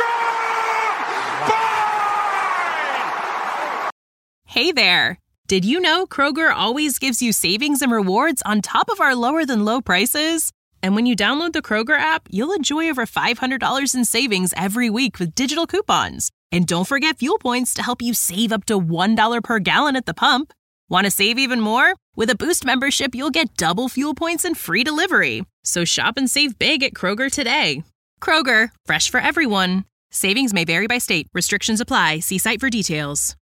Goal! Bye! Hey there. Did you know Kroger always gives you savings and rewards on top of our lower than low prices? And when you download the Kroger app, you'll enjoy over five hundred dollars in savings every week with digital coupons. And don't forget fuel points to help you save up to one dollar per gallon at the pump. Want to save even more? With a Boost membership, you'll get double fuel points and free delivery. So shop and save big at Kroger today. Kroger, fresh for everyone. Savings may vary by state. Restrictions apply. See site for details.